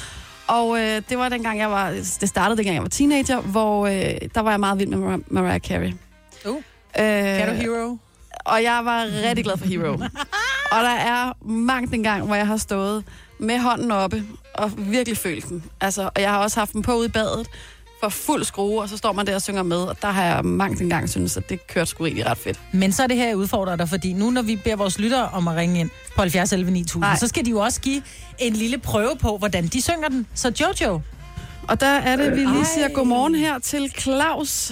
Og øh, det var dengang, jeg var... Det startede dengang, jeg var teenager, hvor øh, der var jeg meget vild med Mar- Mariah Carey. Uh, øh, kan du Hero? Og jeg var rigtig glad for Hero. Og der er mange den gang, hvor jeg har stået med hånden oppe og virkelig følt den. Altså, og jeg har også haft den på ude i badet for fuld skrue, og så står man der og synger med, og der har jeg mange den gang synes, at det kørte sgu rigtig ret fedt. Men så er det her, jeg udfordrer dig, fordi nu, når vi beder vores lyttere om at ringe ind på halvfjerds elleve ni tusind, Nej. så skal de jo også give en lille prøve på, hvordan de synger den. Så Jojo. Og der er det, vi lige siger godmorgen her til Claus.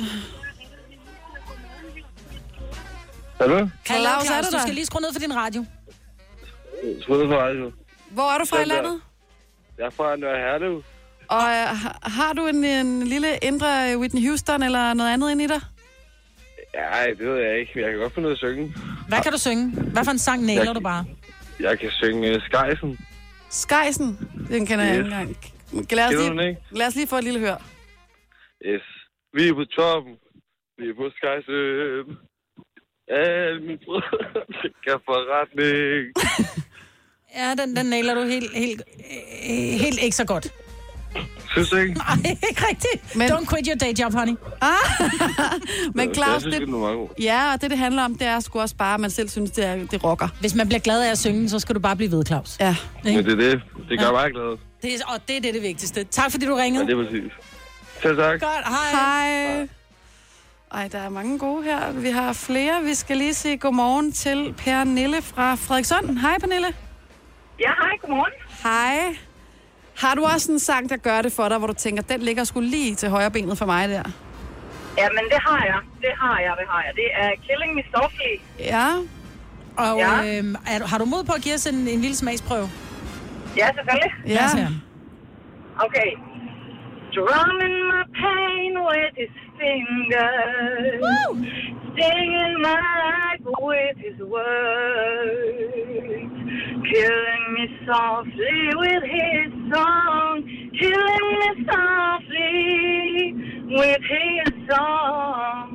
Hallo? Claus, er du der? Du skal lige skrue ned for din radio. Skru ned for radio. Hvor er du fra i landet? Jeg er fra Nørre Herlev. Og uh, har du en, en lille indre Whitney Houston eller noget andet ind i dig? Nej, det ved jeg ikke. Jeg kan godt finde noget at synge. Hvad kan du synge? Hvad for en sang nailer jeg, du bare? Jeg kan synge uh, Skejsen. Skejsen? Den kender yes. jeg ikke engang. Lad os, lige, lad os lige få et lille hør. Yes. Vi er på toppen. Vi er på Skejsen. Alle mine brødre kan forretning. Ja, den, den nailer du helt, helt, helt, helt ikke så godt. Synes du ikke? Nej, ikke rigtigt. Men... Don't quit your day job, honey. Ah, men Claus, det, det, ja, og det, det handler om, det er sgu også bare, at man selv synes, det, er, det rocker. Hvis man bliver glad af at synge, så skal du bare blive ved, Claus. Ja. Men det er det. Det gør ja. mig glad. Det er, og det er det, det vigtigste. Tak, fordi du ringede. Ja, det er præcis. Selv tak. Godt, hej. Hej. Ej, der er mange gode her. Vi har flere. Vi skal lige sige godmorgen til Pernille fra Frederikssund. Hej, Pernille. Ja, hej. Godmorgen. Hej. Har du også en sang, der gør det for dig, hvor du tænker, den ligger sgu lige til højre benet for mig der? Ja, men det har jeg. Det har jeg, det har jeg. Det er Killing Me Softly. Ja. Og ja. Øh, er du, har du mod på at give os en, en lille smagsprøve? Ja, selvfølgelig. Ja. Okay. Drumming my pain with his fingers. Woo! Singing my life with his words. Killing me softly with his song. Killing me softly with his song.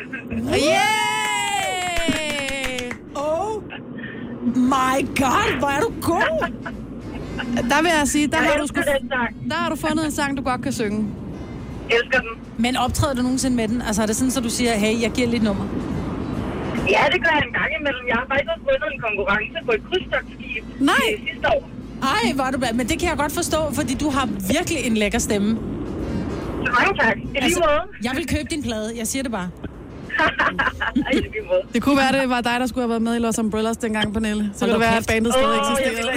Yeah! Oh my god, hvor er du god! Der vil jeg sige, der, jeg har du, sku... der har du fundet en sang, du godt kan synge. Elsker den. Men optræder du nogensinde med den? Altså er det sådan, så du siger, hey, jeg giver lidt nummer? Ja, det gør jeg en gang imellem. Jeg har faktisk også vundet en konkurrence på et krydstogtskib sidste år. Ej, hvor er du bad. Men det kan jeg godt forstå, fordi du har virkelig en lækker stemme. Så mange tak. I lige altså, måde. Jeg vil købe din plade. Jeg siger det bare. Det kunne være, det var dig, der skulle have været med i Los Umbrellas dengang, Pernille. Så kan det være, at bandet stadig oh, eksisterer.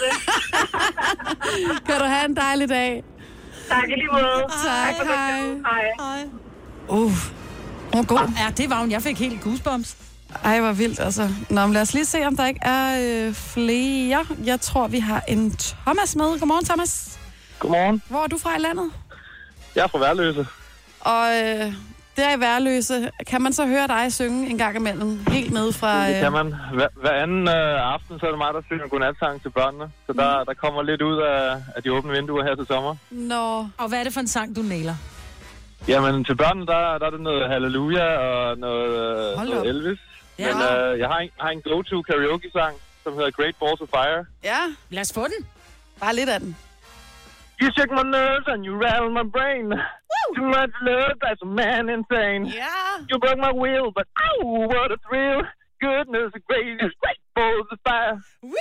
Kan du have en dejlig dag. Tak, i lige måde. Tak, tak hej. Hej. Uh, hun er god. Ja, det var hun. Jeg fik helt goosebumps. Ej, hvor vildt, altså. Nå, men lad os lige se, om der ikke er øh, flere. Jeg tror, vi har en Thomas med. Godmorgen, Thomas. Godmorgen. Hvor er du fra i landet? Jeg er fra Værløse. Og øh, der i Værløse, kan man så høre dig synge en gang imellem? Helt nede fra... Øh... Det kan man. Hver, hver anden øh, aften, så er det mig, der synger godnatsang til børnene. Så der, mm. der kommer lidt ud af, af de åbne vinduer her til sommer. Nå. Og hvad er det for en sang, du nailer? Jamen, til børnene, der, der er det noget Halleluja og noget, noget Elvis. Ja. Men øh, jeg har en, har en go-to karaoke-sang, som hedder Great Balls of Fire. Ja. Lad os få den. Bare lidt af den. You shake my nerves and you rattle my brain. Woo! Too much love, that's a man insane. Yeah. You broke my will, but oh, what a thrill. Goodness gracious, great balls of fire.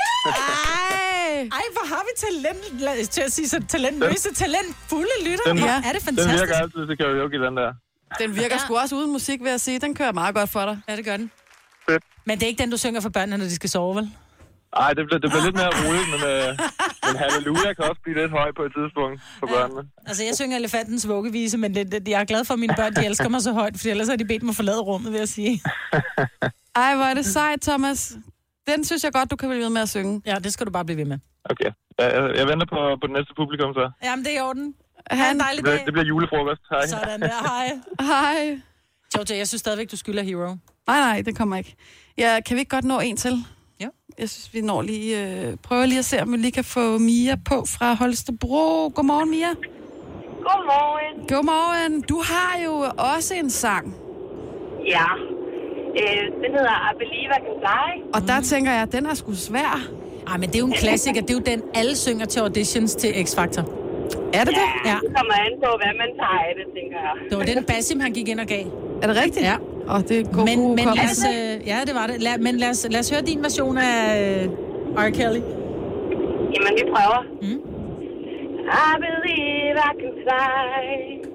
Ej. Ej, hvor har vi talent, til at sige så talentløse, talentfulde lytter. Den, ja. Er det fantastisk? Den virker altid til karaoke, den der. Den virker ja. sgu også uden musik, vil jeg sige. Den kører meget godt for dig. Ja, det gør den. Fedt. Men det er ikke den, du synger for børnene, når de skal sove, vel? Nej, det bliver, det bliver lidt mere roligt, men, øh, men halleluja kan også blive lidt høj på et tidspunkt for ja. børnene. Altså, jeg synger elefantens vuggevise, men det, det, jeg er glad for, at mine børn de elsker mig så højt, for ellers har de bedt mig forlade rummet, vil jeg sige. Ej, hvor er det sejt, Thomas. Den synes jeg godt, du kan blive ved med at synge. Ja, det skal du bare blive ved med. Okay. Jeg, jeg, jeg venter på, på det næste publikum, så. Jamen, det er i orden. Ha' en dejlig dag. Det, det bliver julefrokost. Hej. Sådan der, hej. Hej. Georgia, jeg synes stadigvæk, du skylder Hero. Nej, nej, det kommer ikke. Ja, kan vi ikke godt nå en til? Ja. Jeg synes, vi når lige... Øh, prøver lige at se, om vi lige kan få Mia på fra Holstebro. Godmorgen, Mia. Godmorgen. Godmorgen. Du har jo også en sang. Ja. Øh, den hedder I Believe I Can Fly. Og der tænker jeg, at den er sgu svær. Ej, men det er jo en klassiker. Det er jo den, alle synger til auditions til X-Factor. Er det ja, det? Ja, det kommer an på, hvad man tager af det, tænker jeg. Det var den Basim, han gik ind og gav. Er det rigtigt? Ja. Og det er god, men, god men lad os, kommelse. øh, ja, det var det. Lad, men lad os, lad os høre din version af øh, R. Kelly. Jamen, vi prøver. Mm. I believe I can fly.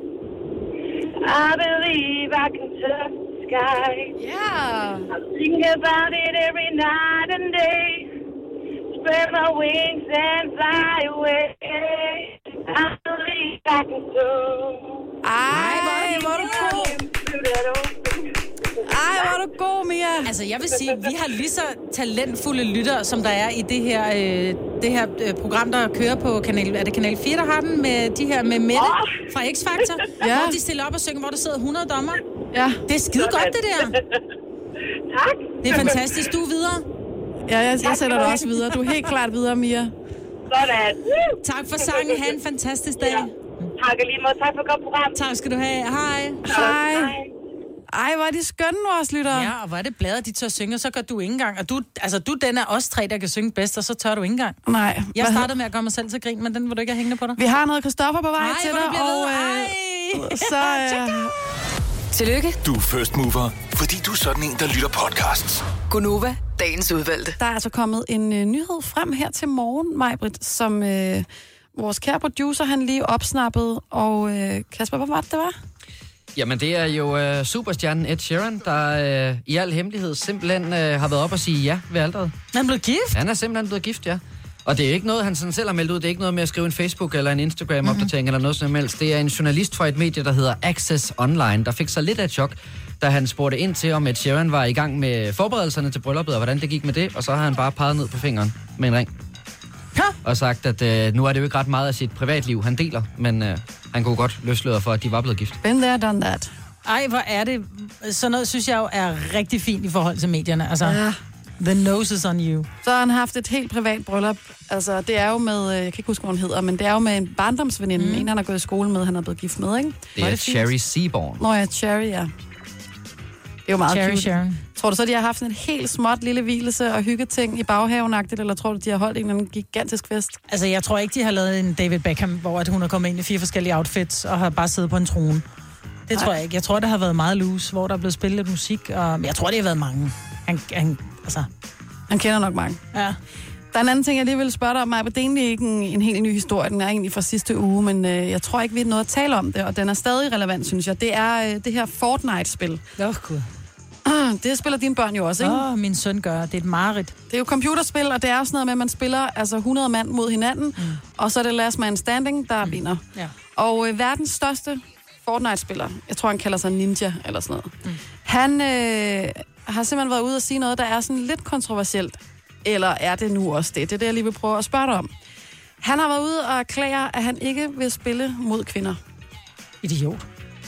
I believe I can touch the sky. Yeah. I think about it every night and day. Spread my wings and fly away. I believe I can soar. Ej, hvor er du god. Ej, hvor er du god, Mia. Altså, jeg vil sige, vi har lige så talentfulde lyttere, som der er i det her, øh, det her øh, program, der kører på kanal... Er det kanal fire, der har den med de her med Mette fra X-Factor? Ja. Hvor de stiller op og synger, hvor der sidder hundrede dommer. Ja. Det er skide godt, det der. Tak. Det er fantastisk. Du er videre. Ja, jeg, jeg sætter dig også videre. Du er helt klart videre, Mia. Sådan. Tak for sangen. Ha' en fantastisk dag. Ja. Tak lige måde. Tak for et godt program. Tak skal du have. Hej. Hej. Ej, hvor er de skønne, vores lyttere. Ja, og hvor er det bladet, de tør synge, og så gør du ikke engang. Og du, altså, du den er os tre, der kan synge bedst, og så tør du ikke engang. Nej. Jeg startede med at gøre mig selv til grin, men den vil du ikke have hængende på dig. Vi har noget Christoffer på vej Ej, til hvor dig. du bliver Og, ved. øh, så, øh, Tillykke, Du er first mover, fordi du er sådan en, der lytter podcasts. Gunova, dagens udvalgte. der er altså kommet en øh, nyhed frem her til morgen, Majbrit, som øh, vores kære producer, han lige opsnappede. Og øh, Kasper, hvad var det, det var? Jamen, det er jo øh, superstjernen Ed Sheeran, der øh, i al hemmelighed simpelthen øh, har været op og sige ja ved alderet. Han er blevet gift? Han er simpelthen blevet gift, ja. Og det er ikke noget, han sådan selv har meldt ud. Det er ikke noget med at skrive en Facebook- eller en Instagram-opdatering mm-hmm. eller noget som helst. Det er en journalist fra et medie, der hedder Access Online, der fik sig lidt af et chok, da han spurgte ind til, om Ed Sheeran var i gang med forberedelserne til brylluppet, og hvordan det gik med det. Og så har han bare peget ned på fingeren med en ring. Ja. Og sagt, at øh, nu er det jo ikke ret meget af sit privatliv, han deler, men øh, han kunne godt løsløre for, at de var blevet gift. Been there, done that. Ej, hvor er det... Sådan noget, synes jeg jo er rigtig fint i forhold til medierne. Altså, Ja. the nose is on you. Så har han haft et helt privat bryllup. Altså, det er jo med, jeg kan ikke huske, hvad hun hedder, men det er jo med en barndomsveninde. Mm. En, han har gået i skole med, han er blevet gift med, ikke? Det er Cherry Seaborn. Nå ja, Cherry, ja. Det er jo meget Cherry cute. Sharon. Tror du så, de har haft en helt småt lille hvilelse og hyggeting i baghaven-agtigt, eller tror du, de har holdt en eller anden gigantisk fest? Altså, jeg tror ikke, de har lavet en David Beckham, hvor at hun er kommet ind i fire forskellige outfits og har bare siddet på en trone. Det Nej. tror jeg ikke. Jeg tror, det har været meget loose, hvor der er blevet spillet lidt musik, og jeg tror, det har været mange. Han, han, altså... Han kender nok mange. Ja. Der er en anden ting, jeg lige vil spørge dig om, Maja. Det er egentlig ikke en, en helt ny historie. Den er egentlig fra sidste uge, men øh, jeg tror ikke, vi har noget at tale om det, og den er stadig relevant, synes jeg. Det er øh, det her Fortnite-spil. Åh, oh, gud. Det spiller dine børn jo også, ikke? Åh, oh, min søn gør. Det er et mareridt. Det er jo computerspil, og det er jo sådan noget med, at man spiller altså hundrede mand mod hinanden, mm. og så er det last man standing, der mm. vinder. Ja. Og øh, verdens største Fortnite-spiller, jeg tror, han kalder sig Ninja eller sådan noget, mm. han øh, har simpelthen været ude og sige noget, der er sådan lidt kontroversielt. Eller er det nu også det? Det er det, jeg lige vil prøve at spørge dig om. Han har været ude og erklære, at han ikke vil spille mod kvinder. Idiot.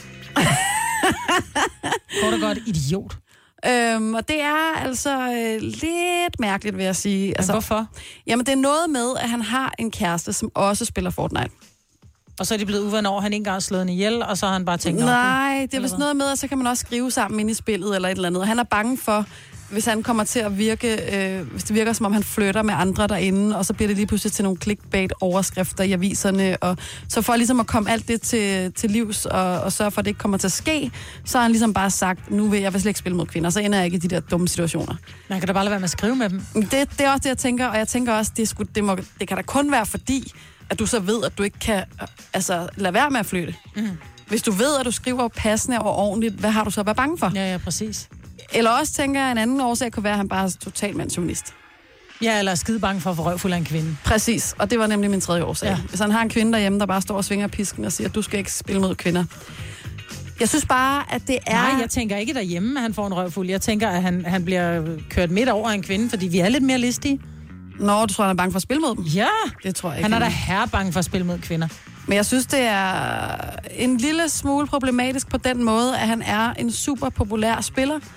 Kort og godt, idiot. Øhm, og det er altså øh, lidt mærkeligt, vil jeg sige. Altså, hvorfor? Jamen, det er noget med, at han har en kæreste, som også spiller Fortnite. Og så er de blevet uvenner over, han ikke engang har slået hende ihjel, og så har han bare tænkt... Nej, det er vist noget med, at så kan man også skrive sammen ind i spillet eller et eller andet. Og han er bange for, hvis han kommer til at virke, øh, hvis det virker som om han flytter med andre derinde, og så bliver det lige pludselig til nogle clickbait-overskrifter i aviserne, og så for ligesom at komme alt det til, til livs, og, og sørge for, at det ikke kommer til at ske, så har han ligesom bare sagt, nu vil jeg slet ikke spille mod kvinder, så ender jeg ikke i de der dumme situationer. Man kan da bare lade være med at skrive med dem. Det, det er også det, jeg tænker, og jeg tænker også, det, sgu, det, må, det kan da kun være fordi, at du så ved, at du ikke kan altså, lade være med at flytte. Mm. Hvis du ved, at du skriver passende og ordentligt, hvad har du så at være bange for? Ja, ja, præcis. Eller også tænker jeg, en anden årsag kunne være, at han bare er totalt mandsjournalist. Ja, eller er skide bange for at få røvfuld af en kvinde. Præcis, og det var nemlig min tredje årsag. Ja. Hvis han har en kvinde derhjemme, der bare står og svinger pisken og siger, at du skal ikke spille mod kvinder. Jeg synes bare, at det er... Nej, jeg tænker ikke derhjemme, at han får en røvfuld. Jeg tænker, at han, han bliver kørt midt over en kvinde, fordi vi er lidt mere listige. Nå, du tror, han er bange for at spille mod dem? Ja, det tror jeg ikke. Han er da herre bange for at spille mod kvinder. Men jeg synes, det er en lille smule problematisk på den måde, at han er en super populær spiller,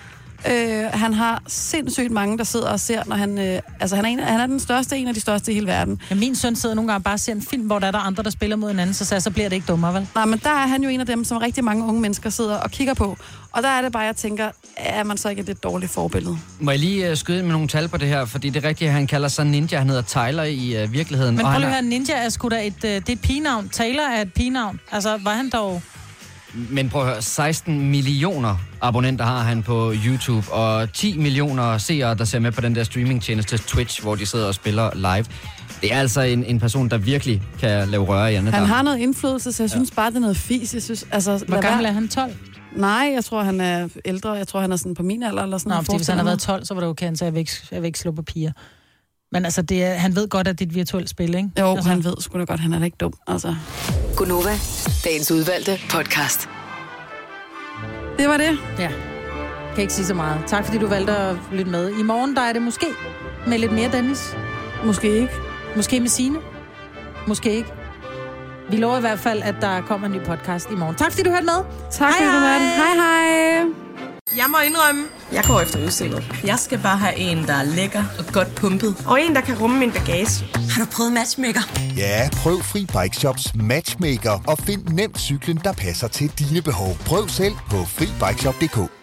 Øh, han har sindssygt mange, der sidder og ser, når han... Øh, altså, han er, en, han er den største, en af de største i hele verden. Ja, min søn sidder nogle gange bare og ser en film, hvor der er der andre, der spiller mod hinanden, så, så bliver det ikke dummere, vel? Nej, men der er han jo en af dem, som rigtig mange unge mennesker sidder og kigger på. Og der er det bare, jeg tænker, er man så ikke et lidt dårligt forbillede? Må jeg lige uh, skyde med nogle tal på det her? Fordi det er rigtigt, han kalder sig Ninja. Han hedder Tyler i uh, virkeligheden. Men prøv lige er... at høre, Ninja er sgu da et, uh, det er et pigenavn. Taylor er et pigenavn. Altså, var han dog... Men prøv at høre, seksten millioner abonnenter har han på YouTube, og ti millioner seere, der ser med på den der streamingtjeneste Twitch, hvor de sidder og spiller live. Det er altså en, en person, der virkelig kan lave røre i andet. Han har noget indflydelse, så jeg synes ja. bare, det er noget fis. Jeg synes, altså, hvor gammel er han? tolv? Nej, jeg tror, han er ældre. Jeg tror, han er sådan på min alder eller sådan noget. Nå, fordi hvis han har været tolv, så var det okay, han sagde, jeg vil ikke, jeg vil ikke slå papirer. Men altså, det er, han ved godt, at det er et virtuelt spil, ikke? Jo, altså. han ved sgu da godt, han er da ikke dum, altså. Gunova, dagens udvalgte podcast. Det var det. Ja. Kan ikke sige så meget. Tak, fordi du valgte at lytte med. I morgen, der er det måske med lidt mere Dennis. Måske ikke. Måske med Signe. Måske ikke. Vi lover i hvert fald, at der kommer en ny podcast i morgen. Tak, fordi du hørte med. Tak, fordi du hørte med. Hej, hej. Jeg må indrømme, jeg går efter udstyret. Jeg skal bare have en, der er lækker og godt pumpet. Og en, der kan rumme min bagage. Har du prøvet Matchmaker? Ja, prøv Fri Bike Shops Matchmaker og find nemt cyklen, der passer til dine behov. Prøv selv på fri bike shop punktum d k.